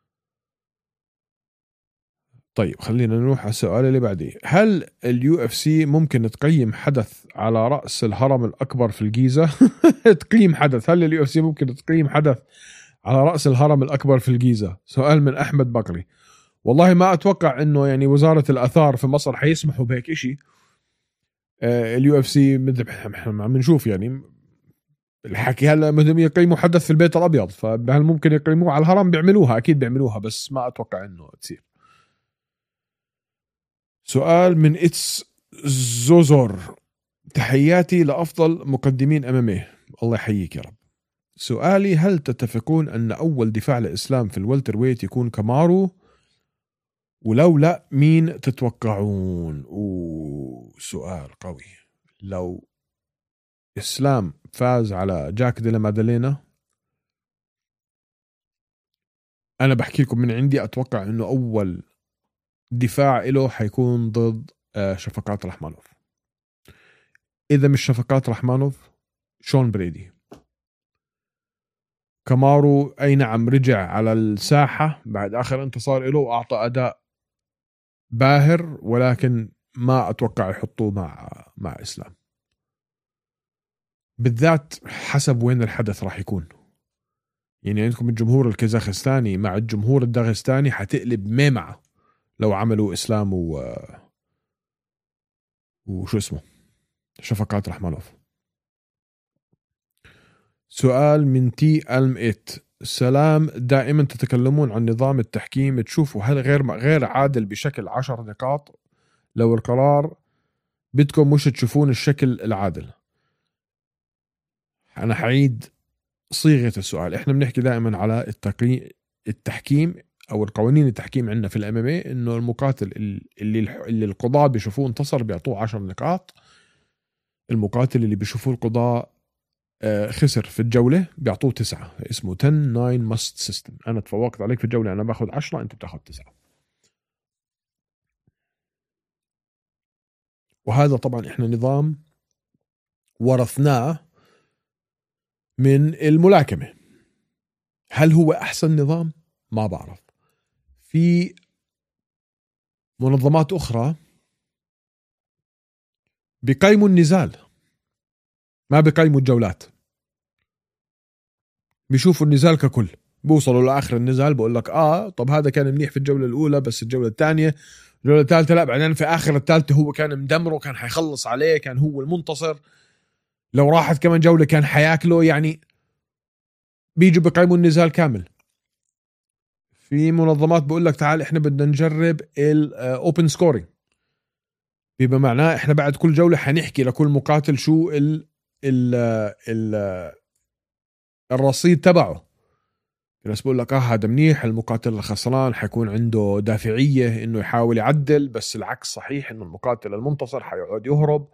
Speaker 5: طيب خلينا نروح على السؤال اللي بعديه. هل اليو اف سي ممكن تقيم حدث على رأس الهرم الأكبر في الجيزة؟ تقييم حدث، هل اليو اف سي ممكن تقيم حدث على رأس الهرم الأكبر في الجيزة؟ سؤال من أحمد بقري. والله ما أتوقع إنه يعني وزارة الآثار في مصر حيسمحوا بهيك إشي. اليو اف سي عم بنشوف يعني الحكي هلا بدهم يقيموا حدث في البيت الأبيض، فهل ممكن يقيموه على الهرم؟ بيعملوها أكيد بيعملوها، بس ما أتوقع إنه تصير. سؤال من إتس زوزور. تحياتي لأفضل مقدمين أمامي، الله يحييك يا رب. سؤالي: هل تتفقون أن أول دفاع لإسلام في الولتر ويت يكون كامارو؟ ولو لا مين تتوقعون؟ أوه سؤال قوي. لو إسلام فاز على جاك ديلا مادالينا، أنا بحكي لكم من عندي أتوقع أنه أول دفاع له حيكون ضد شفقات رحمانوف. إذا مش شفقات رحمانوف شون بريدي. كامارو أي نعم رجع على الساحة بعد آخر انتصار له وأعطى أداء باهر، ولكن ما أتوقع يحطوه مع مع إسلام، بالذات حسب وين الحدث راح يكون. يعني عندكم الجمهور الكازاخستاني مع الجمهور الداغستاني حتقلب ميمعة لو عملوا إسلام و وشو اسمه شفقات رحمانوف. سؤال من تي ألم إت. سلام، دائما تتكلمون عن نظام التحكيم، تشوفوا هل غير غير عادل بشكل عشر نقاط؟ لو القرار بدكم مش تشوفون الشكل العادل. أنا حعيد صيغة السؤال. إحنا بنحكي دائما على التقي... التحكيم أو القوانين التحكيم عندنا في الام ام اي، إنه المقاتل اللي اللي القضاء بيشوفوه انتصر بيعطوه عشر نقاط، المقاتل اللي بيشوفوه القضاء خسر في الجولة بيعطوه تسعة. اسمه عشرة تسعة ماست سيستم. أنا تفوقت عليك في الجولة، أنا باخد عشرة، أنت بتاخد تسعة. وهذا طبعا إحنا نظام ورثناه من الملاكمة. هل هو أحسن نظام؟ ما بعرف. في منظمات أخرى بيقيموا النزال، ما بيقيموا الجولات، بيشوفوا النزال ككل. بوصلوا لآخر النزال بقول لك آه طب هذا كان منيح في الجولة الأولى، بس الجولة الثانية الجولة الثالثة لا، بعدين في آخر الثالثة هو كان مدمره، كان حيخلص عليه، كان هو المنتصر، لو راحت كمان جولة كان حياكله. يعني بيجوا بيقيموا النزال كامل. في منظمات بقول لك تعال احنا بدنا نجرب الاوبن سكورينج، بيبقى معناه احنا بعد كل جولة حنحكي لكل مقاتل شو ال ال ال الرصيد تبعه. الناس بقول لك اه هذا منيح، المقاتل الخسران حيكون عنده دافعية انه يحاول يعدل، بس العكس صحيح انه المقاتل المنتصر حيقعد يهرب.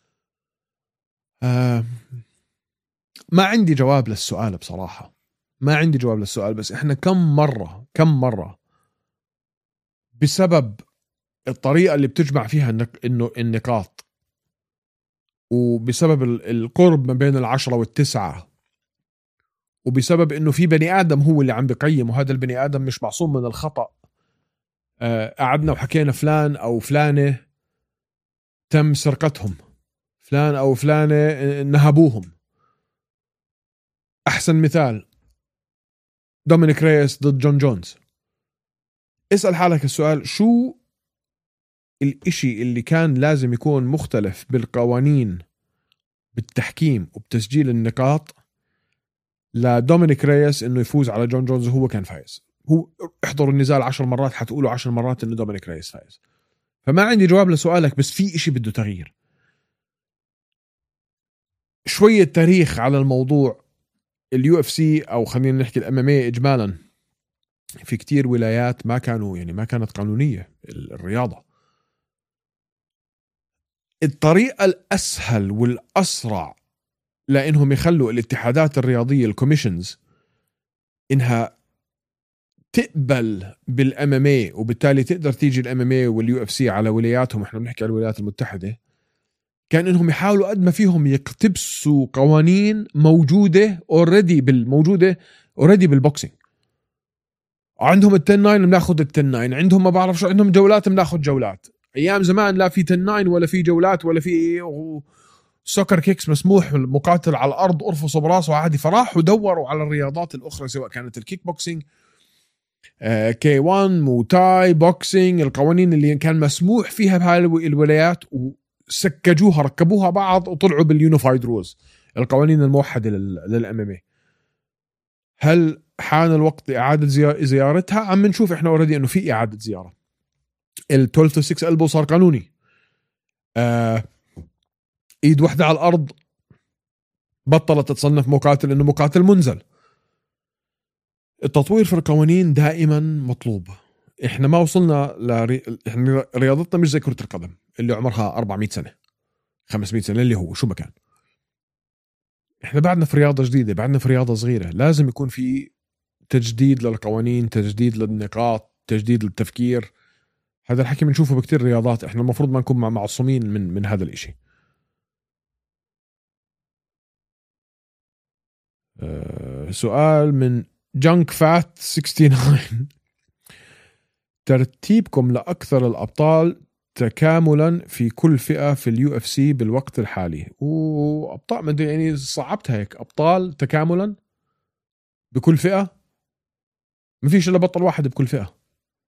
Speaker 5: آه ما عندي جواب للسؤال بصراحة، ما عندي جواب للسؤال. بس احنا كم مرة كم مرة بسبب الطريقة اللي بتجمع فيها انه النقاط، وبسبب القرب ما بين العشرة والتسعة، وبسبب انه في بني ادم هو اللي عم بيقيم، وهذا البني ادم مش معصوم من الخطأ. آه قعدنا وحكينا فلان او فلانة تم سرقتهم، فلان او فلانة نهبوهم. احسن مثال دومينيك ريس ضد جون جونز. اسأل حالك السؤال، شو الاشي اللي كان لازم يكون مختلف بالقوانين بالتحكيم وبتسجيل النقاط لدومينيك ريس انه يفوز على جون جونز وهو كان فايز؟ هو احضروا النزال عشر مرات حتقولوا عشر مرات انه دومينيك ريس فايز. فما عندي جواب لسؤالك، بس في اشي بده تغيير. شوية تاريخ على الموضوع. اليو اف سي او خلينا نحكي الام ام اي اجمالا، في كتير ولايات ما كانوا يعني ما كانت قانونية الرياضة. الطريقة الاسهل والاسرع لانهم يخلوا الاتحادات الرياضية الكوميشنز انها تقبل بالام ام اي، وبالتالي تقدر تيجي الام ام اي واليو اف سي على ولاياتهم. احنا بنحكي على الولايات المتحدة، كان انهم يحاولوا قد ما فيهم يقتبسوا قوانين موجوده اوريدي بالموجوده اوريدي بالبوكسينج. عندهم التن ناين بناخذ التن ناين، عندهم ما بعرف شو، عندهم جولات بناخذ جولات. ايام زمان لا في تن ناين ولا في جولات ولا في سوكر كيكس مسموح، المقاتل على الارض ارفصه براسه عادي. فراحوا دوروا على الرياضات الاخرى سواء كانت الكيك بوكسينج، كي وان، موتاي، بوكسينج، القوانين اللي كان مسموح فيها بهاي الولايات، وسكجوها ركبوها بعض وطلعوا باليونيفايد رولز، القوانين الموحدة للام ام اي. هل حان الوقت لإعادة زيارتها؟ عم نشوف احنا اوريدي انه في إعادة زيارة. ال اثناشر تو ستة البو صار قانوني. آه ايد واحدة على الارض بطلت تتصنف مقاتل انه مقاتل منزل. التطوير في القوانين دائما مطلوب. احنا ما وصلنا لري... احنا رياضتنا مش زي كرة القدم اللي عمرها أربعمية سنة خمسمية سنة اللي هو شو مكان. احنا بعدنا في رياضة جديدة، بعدنا في رياضة صغيرة. لازم يكون في تجديد للقوانين، تجديد للنقاط، تجديد للتفكير. هذا الحكي بنشوفه بكتير رياضات. احنا المفروض ما نكون معصومين من من هذا الاشي. أه سؤال من جانك فات تسعة وستين. ترتيبكم لأكثر الأبطال تكاملا في كل فئة في اليو اف سي بالوقت الحالي؟ وأبطال ما يعني صعبتها هيك، أبطال تكاملا بكل فئة؟ ما فيش إلا بطل واحد بكل فئة.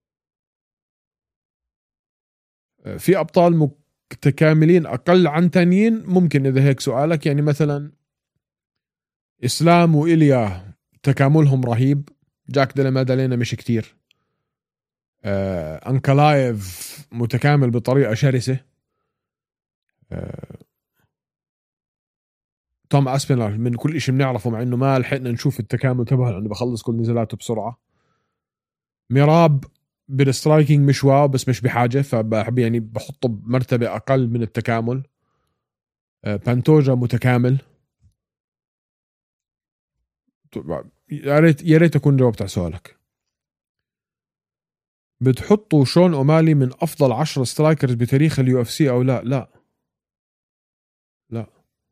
Speaker 5: في أبطال متكاملين أقل عن تانيين ممكن، إذا هيك سؤالك. يعني مثلا إسلام وإليا تكاملهم رهيب. جاك ديلا مادالينا مش كتير. آه، أنكلايف متكامل بطريقة شرسة. آه، توم أسبينال من كل إشي بنعرفه، مع إنه ما لحقنا نشوف التكامل تبعه لأنه بخلص كل نزلاته بسرعة. ميراب بالسترايكينج مش واو، بس مش بحاجة، فبحب يعني بحطه بمرتبة أقل من التكامل. آه، بانتوجا متكامل. يا ريت يا ريت أكون جاوبت على سؤالك. بتحطوا شون أومالي من أفضل عشرة سترايكرز بتاريخ اليو اف سي أو لا؟ لا لا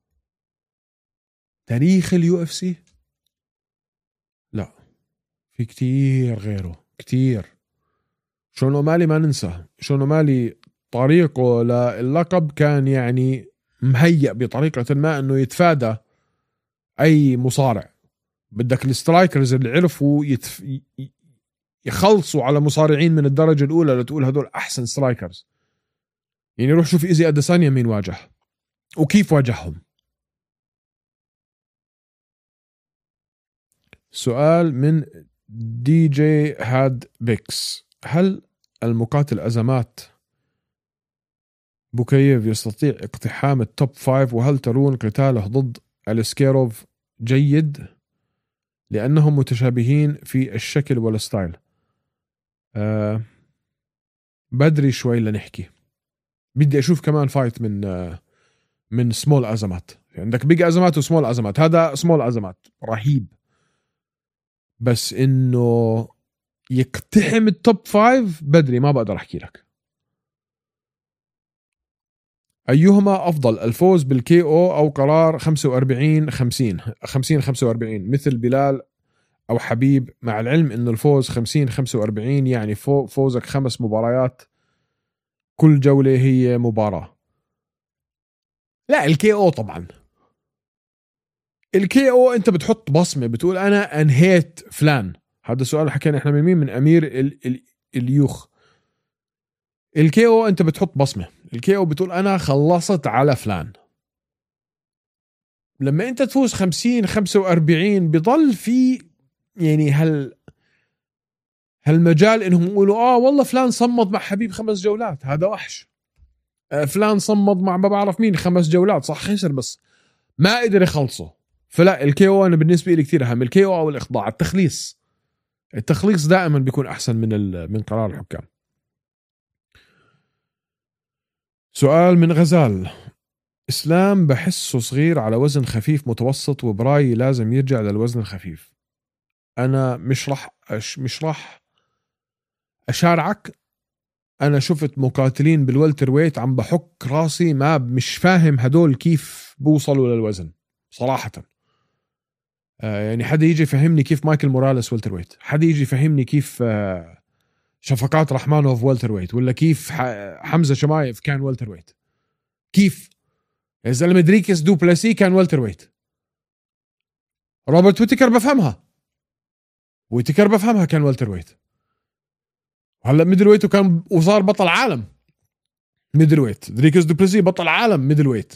Speaker 5: تاريخ اليو اف سي لا، في كتير غيره كتير. شون أومالي ما ننسى. شون أومالي طريقه للقب كان يعني مهيأ بطريقة ما أنه يتفادى أي مصارع. بدك السترايكرز اللي عرفوا يتف... يخلصوا على مصارعين من الدرجة الأولى لتقول هدول أحسن سترايكرز. يعني روح شوف إيزي أديسانيا مين واجه وكيف واجههم. سؤال من دي جي هاد بيكس. هل المقاتل أزمات بوكاييف يستطيع اقتحام التوب فايف؟ وهل ترون قتاله ضد الاسكيروف جيد لأنهم متشابهين في الشكل والستايل؟ أه بدري شوي لنحكي. بدي أشوف كمان فايت من أه من سمول أزمات. عندك بيج أزمات وسمول أزمات. هذا سمول أزمات رهيب، بس إنه يقتحم التوب فايف بدري ما بقدر أحكي لك. أيهما أفضل، الفوز بالكي أو أو قرار خمسة وأربعين خمسين خمسين خمسة وأربعين مثل بلال أو حبيب؟ مع العلم إنه الفوز خمسين خمسة وأربعين يعني فوزك خمس مباريات كل جولة هي مباراة. لا الكي أو طبعا. الكي أو أنت بتحط بصمة، بتقول أنا أنهيت فلان. هذا السؤال حكينا إحنا من مين؟ من أمير ال ال اليوخ. الكي أو أنت بتحط بصمة. الكي أو بتقول أنا خلصت على فلان. لما أنت تفوز خمسين خمسة وأربعين بضل في يعني هل هالمجال إنهم يقولوا آه والله فلان صمد مع حبيب خمس جولات، هذا وحش. آه فلان صمد مع ما بعرف مين خمس جولات، صح خسر بس ما قدر يخلصه. فلا الكي او انا بالنسبه لي كثير اهم، الكي او او الاخضاع. التخليص التخليص دائما بيكون احسن من من قرار الحكام. سؤال من غزال: اسلام بحسه صغير على وزن خفيف متوسط، وبرايي لازم يرجع للوزن الخفيف. انا مش راح أش مش راح اشارعك. انا شفت مقاتلين بالوالتر ويت عم بحك راسي، ما مش فاهم هدول كيف بوصلوا للوزن صراحة. آه يعني حدا يجي يفهمني كيف مايكل موراليس والتر ويت، حدا يجي يفهمني كيف آه شفقات رحمانوف والتر ويت، ولا كيف حمزة شمايف كان والتر ويت. كيف يا زلمة دريكس دوبلاسي كان والتر ويت. روبرت ويتكر بفهمها، ويتكر بفهمها كان والتر ويت. هلا ميدل ويت وكان وصار بطل عالم ميدل ويت. دريكس دوبلاسي بطل عالم ميدل ويت.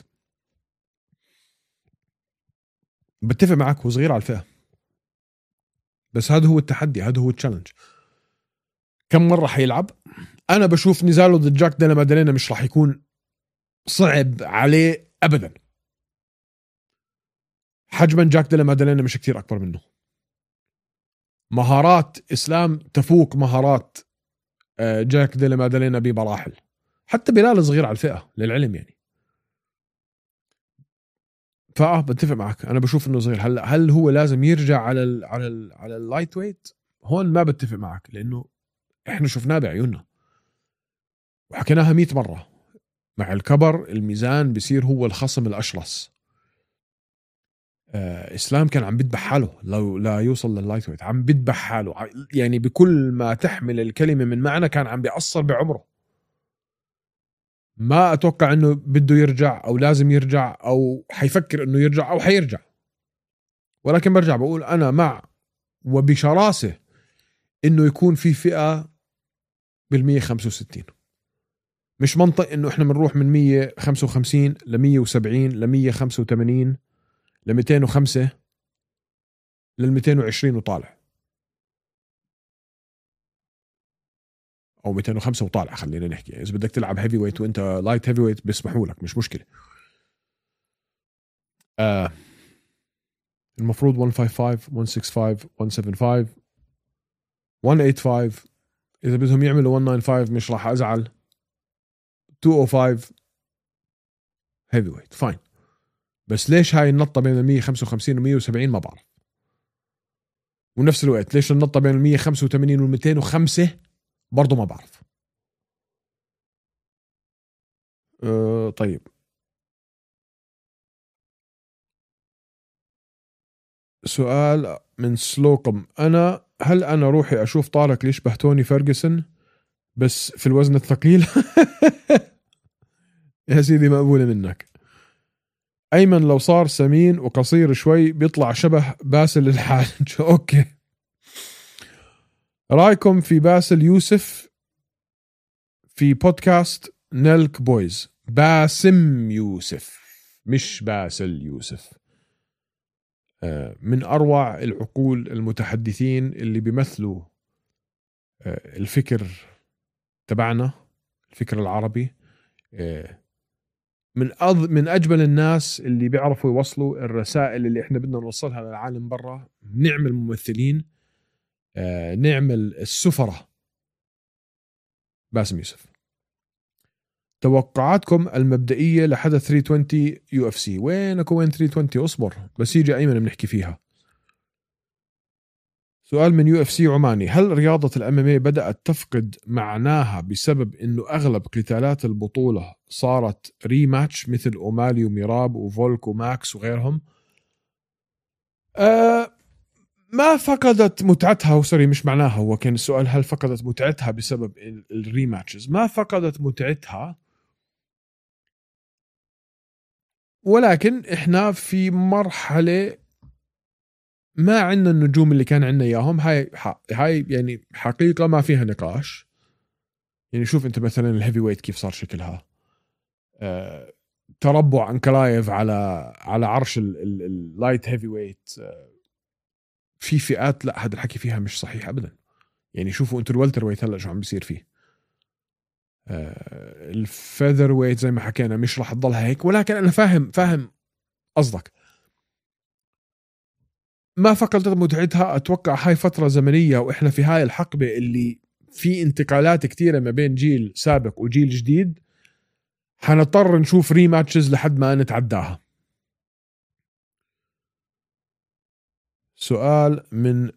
Speaker 5: بتفق معك، هو صغير على الفئة، بس هذا هو التحدي، هذا هو التشالنج. كم مرة حيلعب؟ أنا بشوف نزاله ضد جاك ديلا مادالينا مش راح يكون صعب عليه أبدا. حجما جاك ديلا مادالينا مش كتير أكبر منه. مهارات إسلام تفوق مهارات جاك ديلا مادالينا بمراحل. حتى بلال صغير على الفئة للعلم يعني. فاه بتفق معك، انا بشوف انه صغير. هلا هل هو لازم يرجع على ال على ال على اللايت ويت؟ هون ما بتفق معك، لانه احنا شفناه بعيوننا وحكيناها مئة مرة. مع الكبر الميزان بيصير هو الخصم الاشرس. آه اسلام كان عم بيذبح حاله لو لا يوصل لللايت ويت، عم بيذبح حاله يعني بكل ما تحمل الكلمة من معنى. كان عم بيأثر بعمره. ما أتوقع أنه بده يرجع أو لازم يرجع أو حيفكر أنه يرجع أو حيرجع. ولكن برجع بقول أنا مع وبشراسة أنه يكون في فئة بالمية خمسة وستين. مش منطق أنه إحنا منروح من مية خمسة وخمسين لمية وسبعين لمية خمسة وثمانين لميتين وخمسة للميتين وعشرين وطالع، او ميتين وخمسة وطالع. خلينا نحكي اذا بدك تلعب هيفي ويت وانت لايت هيفي ويت بيسمحوا لك، مش مشكله. آه المفروض مية وخمسة وخمسين مية وستة وستين مية وسبعة وخمسين مية وثمانية وخمسين. اذا بدهم يعملوا مية وتسعة وخمسين مش راح ازعل. ميتين وخمسة هيفي ويت فاين. بس ليش هاي النطه بين ال مية وخمسة وخمسين و مية وسبعين ما بعرف. ونفس الوقت ليش النطه بين ال مية وخمسة وثمانين وال ميتين وخمسة برضو ما بعرف. أه طيب سؤال من سلوكم: أنا هل أنا روحي أشوف طارق اللي يشبه توني فيرجسون بس في الوزن الثقيل؟ يا سيدي مقبولة منك. أيمن: لو صار سمين وقصير شوي بيطلع شبه باسل الحاج. أوكي، رأيكم في باسل يوسف في بودكاست نيلك بويز؟ باسم يوسف مش باسل يوسف. من أروع العقول المتحدثين اللي بيمثلوا الفكر تبعنا، الفكر العربي. من أض... من أجمل الناس اللي بيعرفوا يوصلوا الرسائل اللي إحنا بدنا نوصلها للعالم برا. نعمل ممثلين، نعمل السفرة. باسم يوسف. توقعاتكم المبدئية لحدث ثلاثمية وعشرين يو اف سي؟ وينك وين ثلاثمية وعشرين؟ اصبر بس يجي أيمن بنحكي فيها. سؤال من يو اف سي عماني: هل رياضة الام ام اي بدأت تفقد معناها بسبب انه اغلب قتالات البطولة صارت ريماتش مثل اومالي وميراب وفولك وماكس وغيرهم؟ أه ما فقدت متعتها. وسوري مش معناها، هو كان السؤال هل فقدت متعتها بسبب الريماتشز. ما فقدت متعتها، ولكن احنا في مرحلة ما عندنا النجوم اللي كان عندنا اياهم. هاي هاي يعني حقيقة ما فيها نقاش. يعني شوف انت مثلا الهيفي ويت كيف صار شكلها. أه تربع انكلايف على على عرش اللايت هيفي ويت. أه في فئات لا هذا الحكي فيها مش صحيح ابدا. يعني شوفوا انتوا الوالتر ويت هلا شو عم بيصير فيه. أه الفيذر ويت زي ما حكينا مش راح تضلها هيك، ولكن انا فاهم فاهم قصدك. ما فقدت متعتها. أتوقع هاي فترة زمنية وإحنا في هاي الحقبة اللي في انتقالات كتيرة ما بين جيل سابق وجيل جديد، حنضطر نشوف ريماتشز لحد ما نتعداها. سؤال من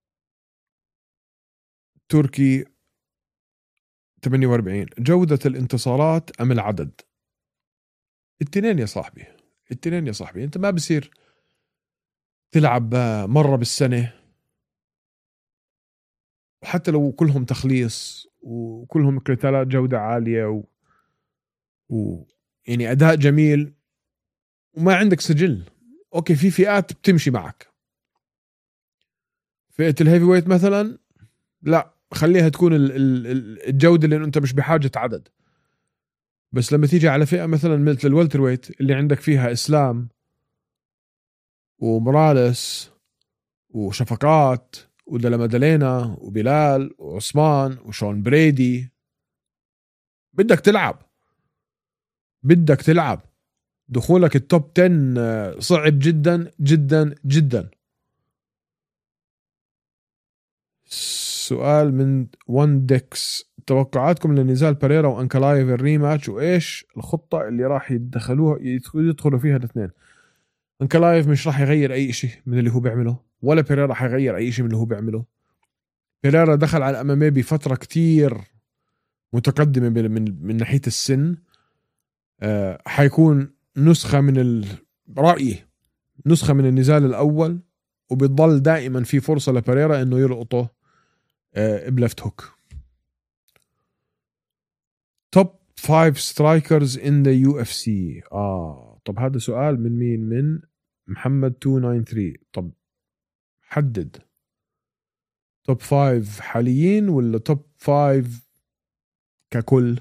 Speaker 5: تركي ثمانية وأربعين، جودة الانتصارات أم العدد؟ التنين يا صاحبي، التنين يا صاحبي. انت ما بصير تلعب مرة بالسنة وحتى لو كلهم تخليص وكلهم قتالات جودة عالية و... و... يعني أداء جميل وما عندك سجل. أوكي، في فئات بتمشي معك، فئة الهيفي ويت مثلا لا، خليها تكون الجودة لأنه أنت مش بحاجة عدد. بس لما تيجي على فئة مثلا مثل الوالتر ويت اللي عندك فيها إسلام ومرالس وشفقات ودلمدلينا وبلال وعثمان وشون بريدي، بدك تلعب بدك تلعب دخولك التوب عشرة صعب جدا جدا جدا. سؤال من وان ديكس، توقعاتكم لنزال بيريرا وانكلايف الريماتش، وايش الخطة اللي راح يدخلوها يدخلوا فيها الاثنين؟ انكلايف مش راح يغير اي شيء من اللي هو بيعمله، ولا بيريرا راح يغير اي شيء من اللي هو بيعمله. بيريرا دخل على الامامي بفترة كتير متقدمة من من, من ناحية السن. أه حيكون نسخة من رأيي نسخة من النزال الأول، وبيضل دائما في فرصة لبيريرا إنه يلقطه أه بلفت هوك. توب فايف سترايكرز in the يو إف سي. آه طب هذا سؤال من مين؟ من محمد مئتين وثمانية وتسعين. طب حدد توب فايف حاليين ولا توب فايف ككل؟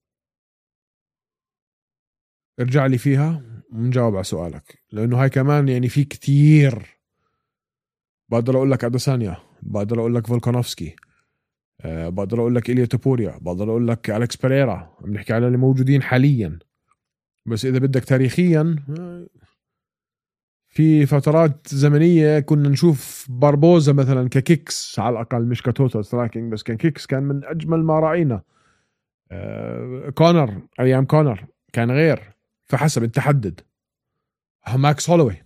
Speaker 5: ارجع لي فيها ونجاوب على سؤالك، لأنه هاي كمان يعني في كتير. بقدر أقول لك أديسانيا، بقدر أقول لك فولكانوفسكي، أه بقدر أقول لك إليا توبوريا، بقدر أقول لك أليكس بيريرا. عم نحكي على اللي موجودين حاليا. بس إذا بدك تاريخيا، في فترات زمنية كنا نشوف باربوزا مثلا ككيكس على الأقل، مش كتوتال سترايكينج، بس كان كيكس كان من أجمل ما رأينا. أه كونر، أيام كونر كان غير. فحسب انت حدد. ماكس هولوي.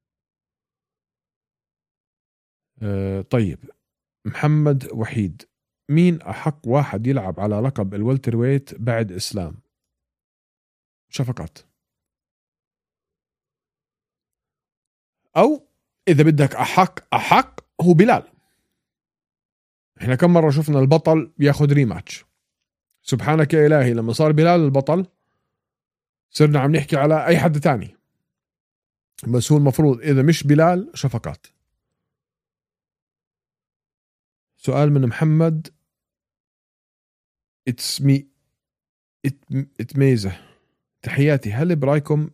Speaker 5: أه طيب محمد وحيد، مين أحق واحد يلعب على لقب الوالتر ويت بعد إسلام؟ شفقات. أو إذا بدك أحق أحق هو بلال. إحنا كم مرة شفنا البطل ياخد ريماتش. سبحانك يا إلهي، لما صار بلال البطل صرنا عم نحكي على أي حد تاني. بس هو المفروض إذا مش بلال شفقات. سؤال من محمد اتسمي اتميزة، تحياتي، هل برايكم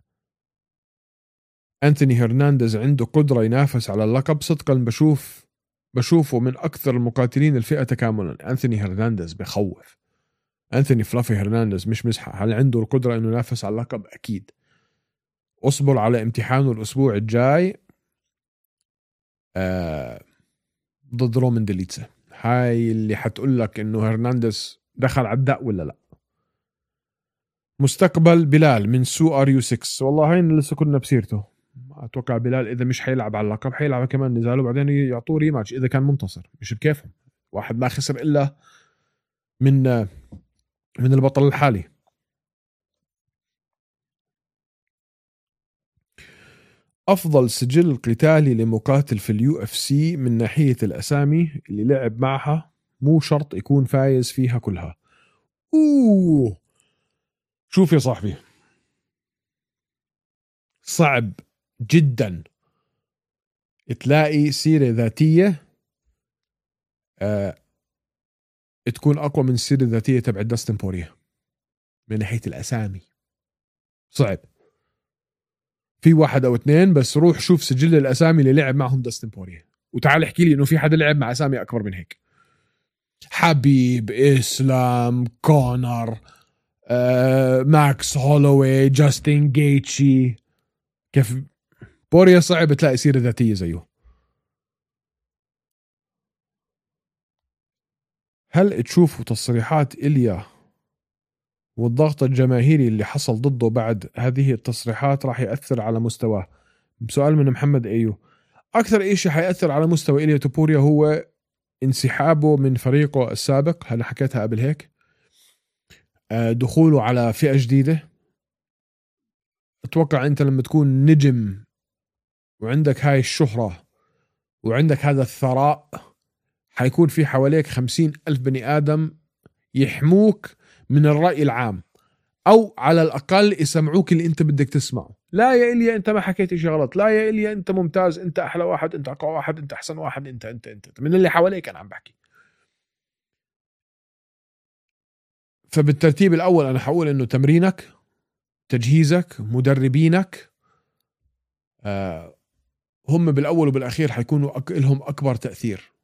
Speaker 5: أنتوني هرنانديز عنده قدرة ينافس على اللقب؟ صدقا بشوف بشوفه من أكثر المقاتلين الفئة تكاملا. أنتوني هرنانديز بخوف. أنتوني فلافي هرنانديز مش مزحة. هل عنده القدرة إنه ينافس على اللقب؟ أكيد. أصبر على امتحانه الأسبوع الجاي آه ضد رومان ديليتسا. هاي اللي حتقول لك إنه هرنانديز دخل عداء ولا لا. مستقبل بلال من سو ار يو ستة، والله هين لسه كنا بسيرته. أتوقع بلال إذا مش حيلعب على اللقب حيلعب كمان نزاله، وبعدين يعطوه ريماتش إذا كان منتصر. مش بكيفهم، واحد ما خسر إلا من من البطل الحالي. أفضل سجل قتالي لمقاتل في اليو اف سي من ناحية الأسامي اللي لعب معها، مو شرط يكون فايز فيها كلها. أوه شوف يا صاحبي، صعب جدا تلاقي سيرة ذاتية آه تكون أقوى من السيرة الذاتية تبع داستن بوريه من ناحية الأسامي. صعب. في واحد أو اثنين بس، روح شوف سجل الأسامي اللي لعب معهم داستن بوريه وتعال احكي لي إنه في حدا لعب مع أسامي أكبر من هيك. حبيب، إسلام، كونر، آه، ماكس هولوي، جاستن جيتشي، كيف بوريا صعب تلاقي سيرة ذاتية زيه. هل تشوفوا تصريحات إليا والضغط الجماهيري اللي حصل ضده بعد هذه التصريحات راح يأثر على مستواه؟ بسؤال من محمد أيو. أكثر إشي حيأثر على مستوى إليا توبوريا هو انسحابه من فريقه السابق، أنا حكيتها قبل هيك، دخوله على فئة جديدة. أتوقع أنت لما تكون نجم وعندك هاي الشهرة وعندك هذا الثراء حيكون في حواليك خمسين ألف بني آدم يحموك من الرأي العام، أو على الأقل يسمعوك اللي أنت بدك تسمعه. لا يا إليا أنت ما حكيت إشي غلط، لا يا إليا أنت ممتاز، أنت أحلى واحد، أنت أقوى واحد، أنت أحسن واحد، أنت أنت أنت من اللي حواليك أنا عم بحكي. فبالترتيب الأول أنا حقول إنه تمرينك، تجهيزك، مدربينك، آه هم بالأول وبالأخير حيكونوا أك... لهم أكبر تأثير.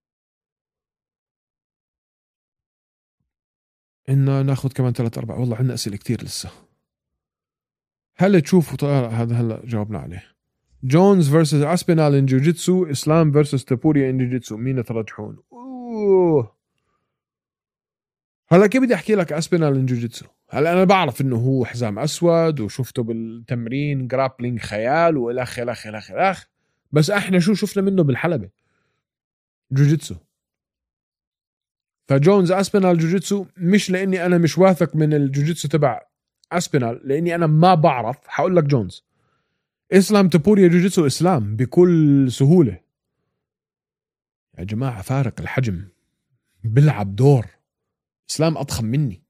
Speaker 5: إنه ناخذ كمان ثلاث أربع، والله عندنا أسئلة كتير لسه. هل تشوفوا طيارة؟ هذا هلا جاوبنا عليه. جونز versus أسبينال in جوجيتسو، إسلام versus تابوريا in جوجيتسو، مين ترجحون؟ أوه. هلا كيف بدي أحكي لك أسبينال in جوجيتسو؟ هلا أنا بعرف إنه هو حزام أسود وشفته بالتمرين جرابلينج خيال والأخ الأخ الأخ الأخ، بس إحنا شو شفنا منه بالحلبة؟ جوجيتسو. فجونز أسبينال جوجيتسو، مش لأني أنا مش واثق من الجوجيتسو تبع أسبينال، لأني أنا ما بعرف، حقول لك جونز. إسلام تابوريا جوجيتسو، إسلام بكل سهولة يا جماعة، فارق الحجم بلعب دور. إسلام أضخم مني،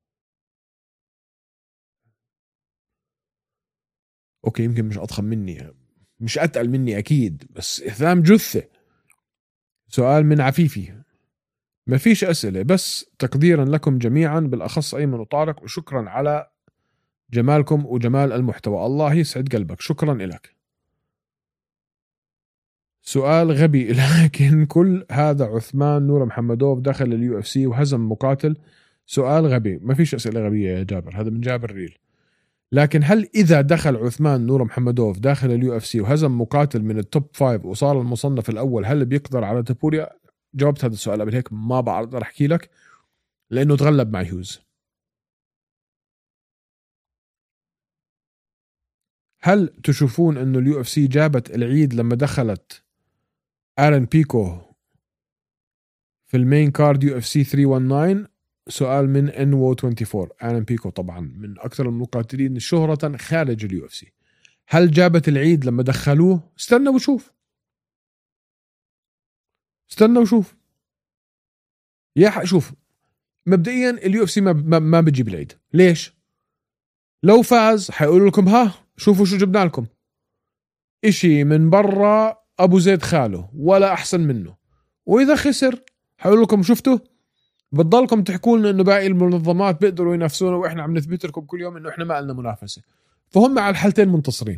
Speaker 5: أوكي يمكن مش أضخم مني، مش أتقل مني أكيد، بس إسلام جثة. سؤال من عفيفي. ما فيش أسئلة، بس تقديرا لكم جميعا بالأخص أيمن وطارق، وشكرا على جمالكم وجمال المحتوى. الله يسعد قلبك، شكرا لك. سؤال غبي لكن كل هذا عثمان نور محمدوف دخل اليو اف سي وهزم مقاتل. سؤال غبي، ما فيش أسئلة غبية يا جابر، هذا من جابر ريل. لكن هل إذا دخل عثمان نور محمدوف داخل اليو اف سي وهزم مقاتل من التوب فايف وصار المصنف الأول، هل بيقدر على تابوريا؟ جاوبت هذا السؤال قبل هيك، ما بقدر أحكي لك لأنه تغلب مع هيوز. هل تشوفون أنه اليو اف سي جابت العيد لما دخلت آرن بيكو في المين كارد يو اف سي ثلاثمية وتسعة عشر؟ سؤال من ان و أربعة وعشرين. آرن بيكو طبعا من أكثر المقاتلين شهرة خارج اليو اف سي. هل جابت العيد لما دخلوه؟ استنى وشوف، استنى وشوف يا حق. شوف مبدئيا اليو اف سي ما, ما, ما بتجيب العيد. ليش؟ لو فاز حيقولوا لكم ها شوفوا شو جبنا لكم، اشي من برا ابو زيد خاله ولا احسن منه. واذا خسر حيقول لكم شفتوا، بتضلكم تحكوا لنا انه باقي المنظمات بيقدروا ينافسونا واحنا عم نثبت لكم كل يوم انه احنا ما لنا منافسه. فهم على الحالتين منتصرين.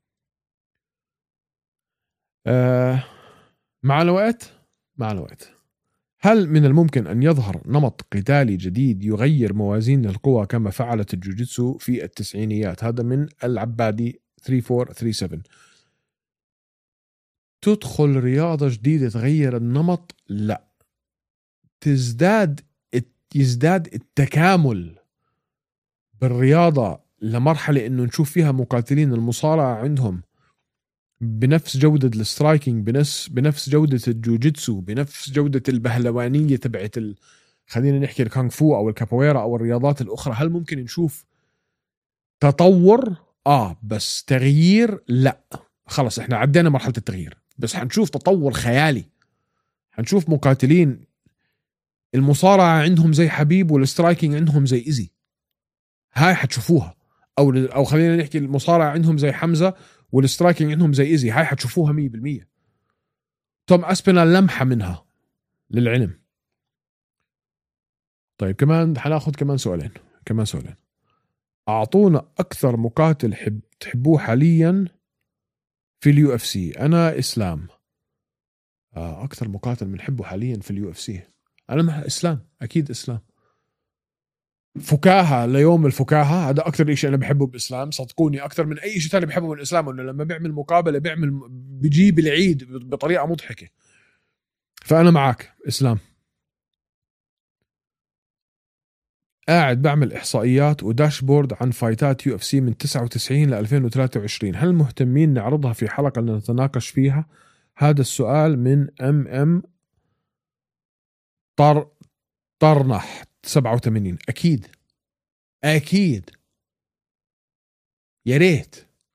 Speaker 5: آه مع الوقت مع الوقت هل من الممكن أن يظهر نمط قتالي جديد يغير موازين القوى كما فعلت الجوجيتسو في التسعينيات؟ هذا من العبادي ثلاثة أربعة ثلاثة سبعة. تدخل رياضة جديدة تغير النمط؟ لا، تزداد يزداد التكامل بالرياضة لمرحلة إنه نشوف فيها مقاتلين المصارعة عندهم بنفس جودة السترايكينج، بنفس بنفس جودة الجوجيتسو، بنفس جودة البهلوانية تبعت ال... خلينا نحكي الكونغ فو أو الكابويرا أو الرياضات الأخرى. هل ممكن نشوف تطور؟ آه بس تغيير لا، خلص إحنا عدينا مرحلة التغيير، بس حنشوف تطور خيالي. حنشوف مقاتلين المصارعة عندهم زي حبيب والسترايكينج عندهم زي إيزي، هاي حتشوفوها. أو أو خلينا نحكي المصارعة عندهم زي حمزة والسترايكينج عندهم زي إيزي، هاي حتشوفوها مية بالمية. توم أسبينال لمحة منها للعلم. طيب كمان حناخد كمان سؤالين كمان سؤالين أعطونا أكثر مقاتل حب تحبوه حاليا في اليو اف سي. أنا إسلام. آه أكثر مقاتل بنحبه حاليا في اليو اف سي، أنا مع إسلام، أكيد إسلام. فكاهة ليوم الفكاهة. هذا أكتر إشي أنا بحبه بالإسلام، صدقوني أكتر من أي شيء تاني بحبه من الإسلام، إنه لما بيعمل مقابلة بيعمل بيجيب العيد بطريقة مضحكة. فأنا معك إسلام. قاعد بعمل إحصائيات وداشبورد عن فايتات يو اف سي من تسعة وتسعين ل ألفين وثلاثة وعشرين، هل مهتمين نعرضها في حلقة لنتناقش فيها؟ هذا السؤال من ام ام طر طرنح سبعة وثمانين. أكيد أكيد يا ريت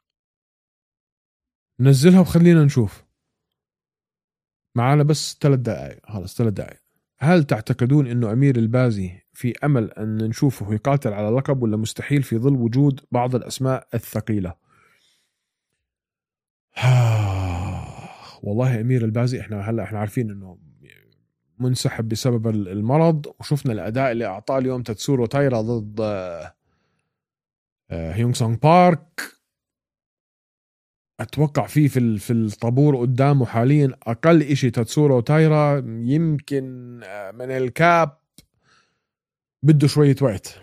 Speaker 5: نزلها وخلينا نشوف. معانا بس ثلاث دقائق، خلص ثلاث دقائق. هل تعتقدون إنه أمير البازي في أمل أن نشوفه يقاتل على لقب، ولا مستحيل في ظل وجود بعض الأسماء الثقيلة؟ والله أمير البازي إحنا هلأ إحنا عارفين إنه منسحب بسبب المرض، وشفنا الأداء اللي أعطاه اليوم تاتسورو تايرا ضد هيونغ سونغ بارك. أتوقع فيه في في الطابور قدامه حاليا أقل إشي تاتسورو تايرا، يمكن من الكاب بده شوية وقت.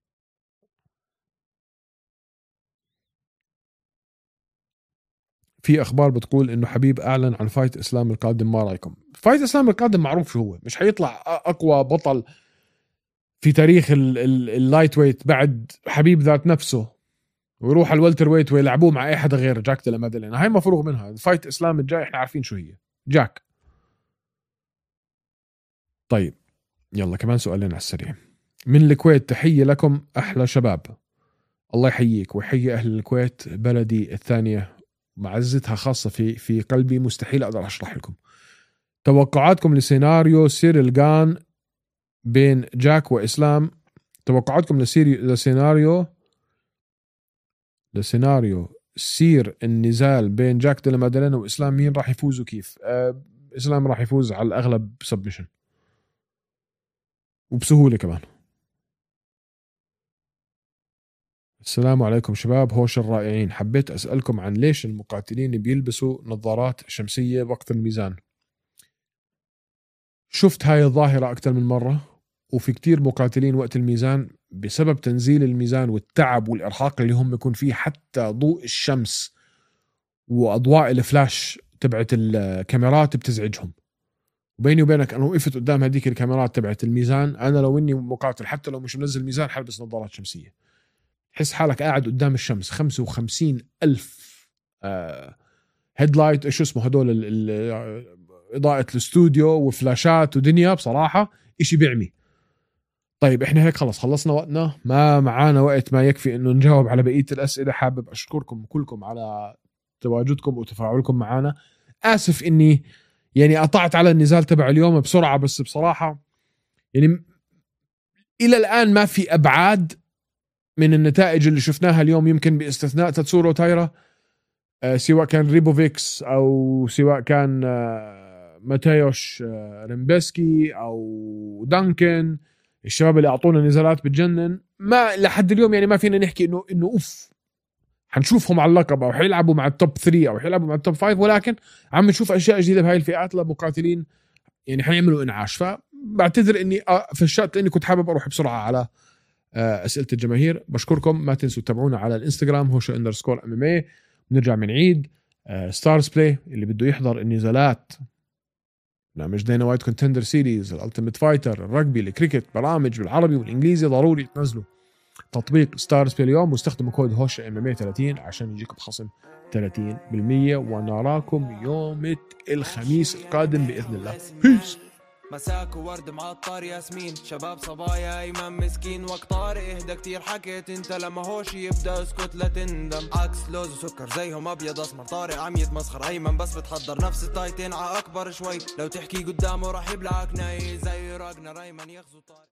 Speaker 5: في أخبار بتقول إنه حبيب أعلن عن فايت إسلام القادم، ما رأيكم؟ فايت إسلام القادم معروف شو هو، مش حيطلع أقوى بطل في تاريخ اللايت ويت بعد حبيب ذات نفسه ويروح على الوالتر ويت ويلعبوه مع أي حدا غير جاك ديلا مادلين. هاي مفروغ منها. فايت إسلام الجاي إحنا عارفين شو هي، جاك. طيب يلا كمان سؤالين على السريع. من الكويت، تحية لكم أحلى شباب. الله يحييك ويحيي أهل الكويت، بلدي الثانية، معزتها خاصة في في قلبي، مستحيل أقدر أشرح لكم. توقعاتكم لسيناريو سير الجان بين جاك وإسلام. توقعاتكم لسيناريو لسيناريو سير النزال بين جاك ديلا مادلين وإسلام، مين راح يفوز وكيف؟ أه إسلام راح يفوز على الأغلب سبمشن وبسهولة كمان. السلام عليكم شباب، هوش الرائعين. حبيت أسألكم عن ليش المقاتلين بيلبسوا نظارات شمسية وقت الميزان. شفت هاي الظاهرة أكثر من مرة، وفي كتير مقاتلين وقت الميزان بسبب تنزيل الميزان والتعب والإرهاق اللي هم يكون فيه، حتى ضوء الشمس وأضواء الفلاش تبعت الكاميرات بتزعجهم. وبيني وبينك أنا وقفت قدام هذيك الكاميرات تبعت الميزان، أنا لو إني مقاتل حتى لو مش منزل ميزان حلبس نظارات شمسية. حس حالك قاعد قدام الشمس. خمسة وخمسين ألف آه هيدلايت، شو اسمه هدول ال ال إضاءة الاستوديو وفلاشات ودنيا، بصراحة إشي بيعمي. طيب إحنا هيك خلص خلصنا وقتنا، ما معانا وقت ما يكفي إنه نجاوب على بقية الأسئلة. حابب أشكركم كلكم على تواجدكم وتفاعلكم معنا. آسف إني يعني قطعت على النزال تبع اليوم بسرعة، بس بصراحة يعني إلى الآن ما في أبعاد من النتائج اللي شفناها اليوم، يمكن باستثناء تاتسورو تايرا، آه سواء كان ريبوفيكس أو سواء كان آه ماتيوش آه ريمبسكي أو دانكن، الشباب اللي أعطونا نزالات بتجنن. ما لحد اليوم يعني ما فينا نحكي إنه إنه أوف حنشوفهم على اللقب أو حيلعبوا مع التوب ثري أو حيلعبوا مع التوب فايف، ولكن عم نشوف أشياء جديدة بهاي الفئات لمقاتلين يعني حيعملوا إنعاش. فبعتذر إني فشلت لأني كنت حابب أروح بسرعة على أسئلة الجماهير. بشكركم، ما تنسوا تتابعونا على الانستغرام هوشة اندرسكور ام ام اي. بنرجع من عيد ستارز بلاي، اللي بده يحضر النزالات برنامج دينا وايت كونتندر سيريز، الالتيميت فايتر، الرجبي، الكريكت، برامج بالعربي والانجليزي، ضروري تنزلوا تطبيق ستارز بلاي اليوم واستخدموا كود هوشة ام ام اي ثلاثين عشان يجيكم خصم ثلاثين بالمية. ونراكم يوم الخميس القادم بإذن الله. بيس.
Speaker 6: مساك وورد معطر ياسمين، شباب صبايا ايمن مسكين، وقت طارق اهدى كتير حكيت انت، لما هوش يبدا اسكت لا تندم. عكس لوز وسكر زيهم ابيض اسمر، طارق عم يتمسخر ايمن بس بتحضر نفس التايتين ع اكبر شوي، لو تحكي قدامه راح يبلعك ناي زي راجنر ايمن يغزو طارق.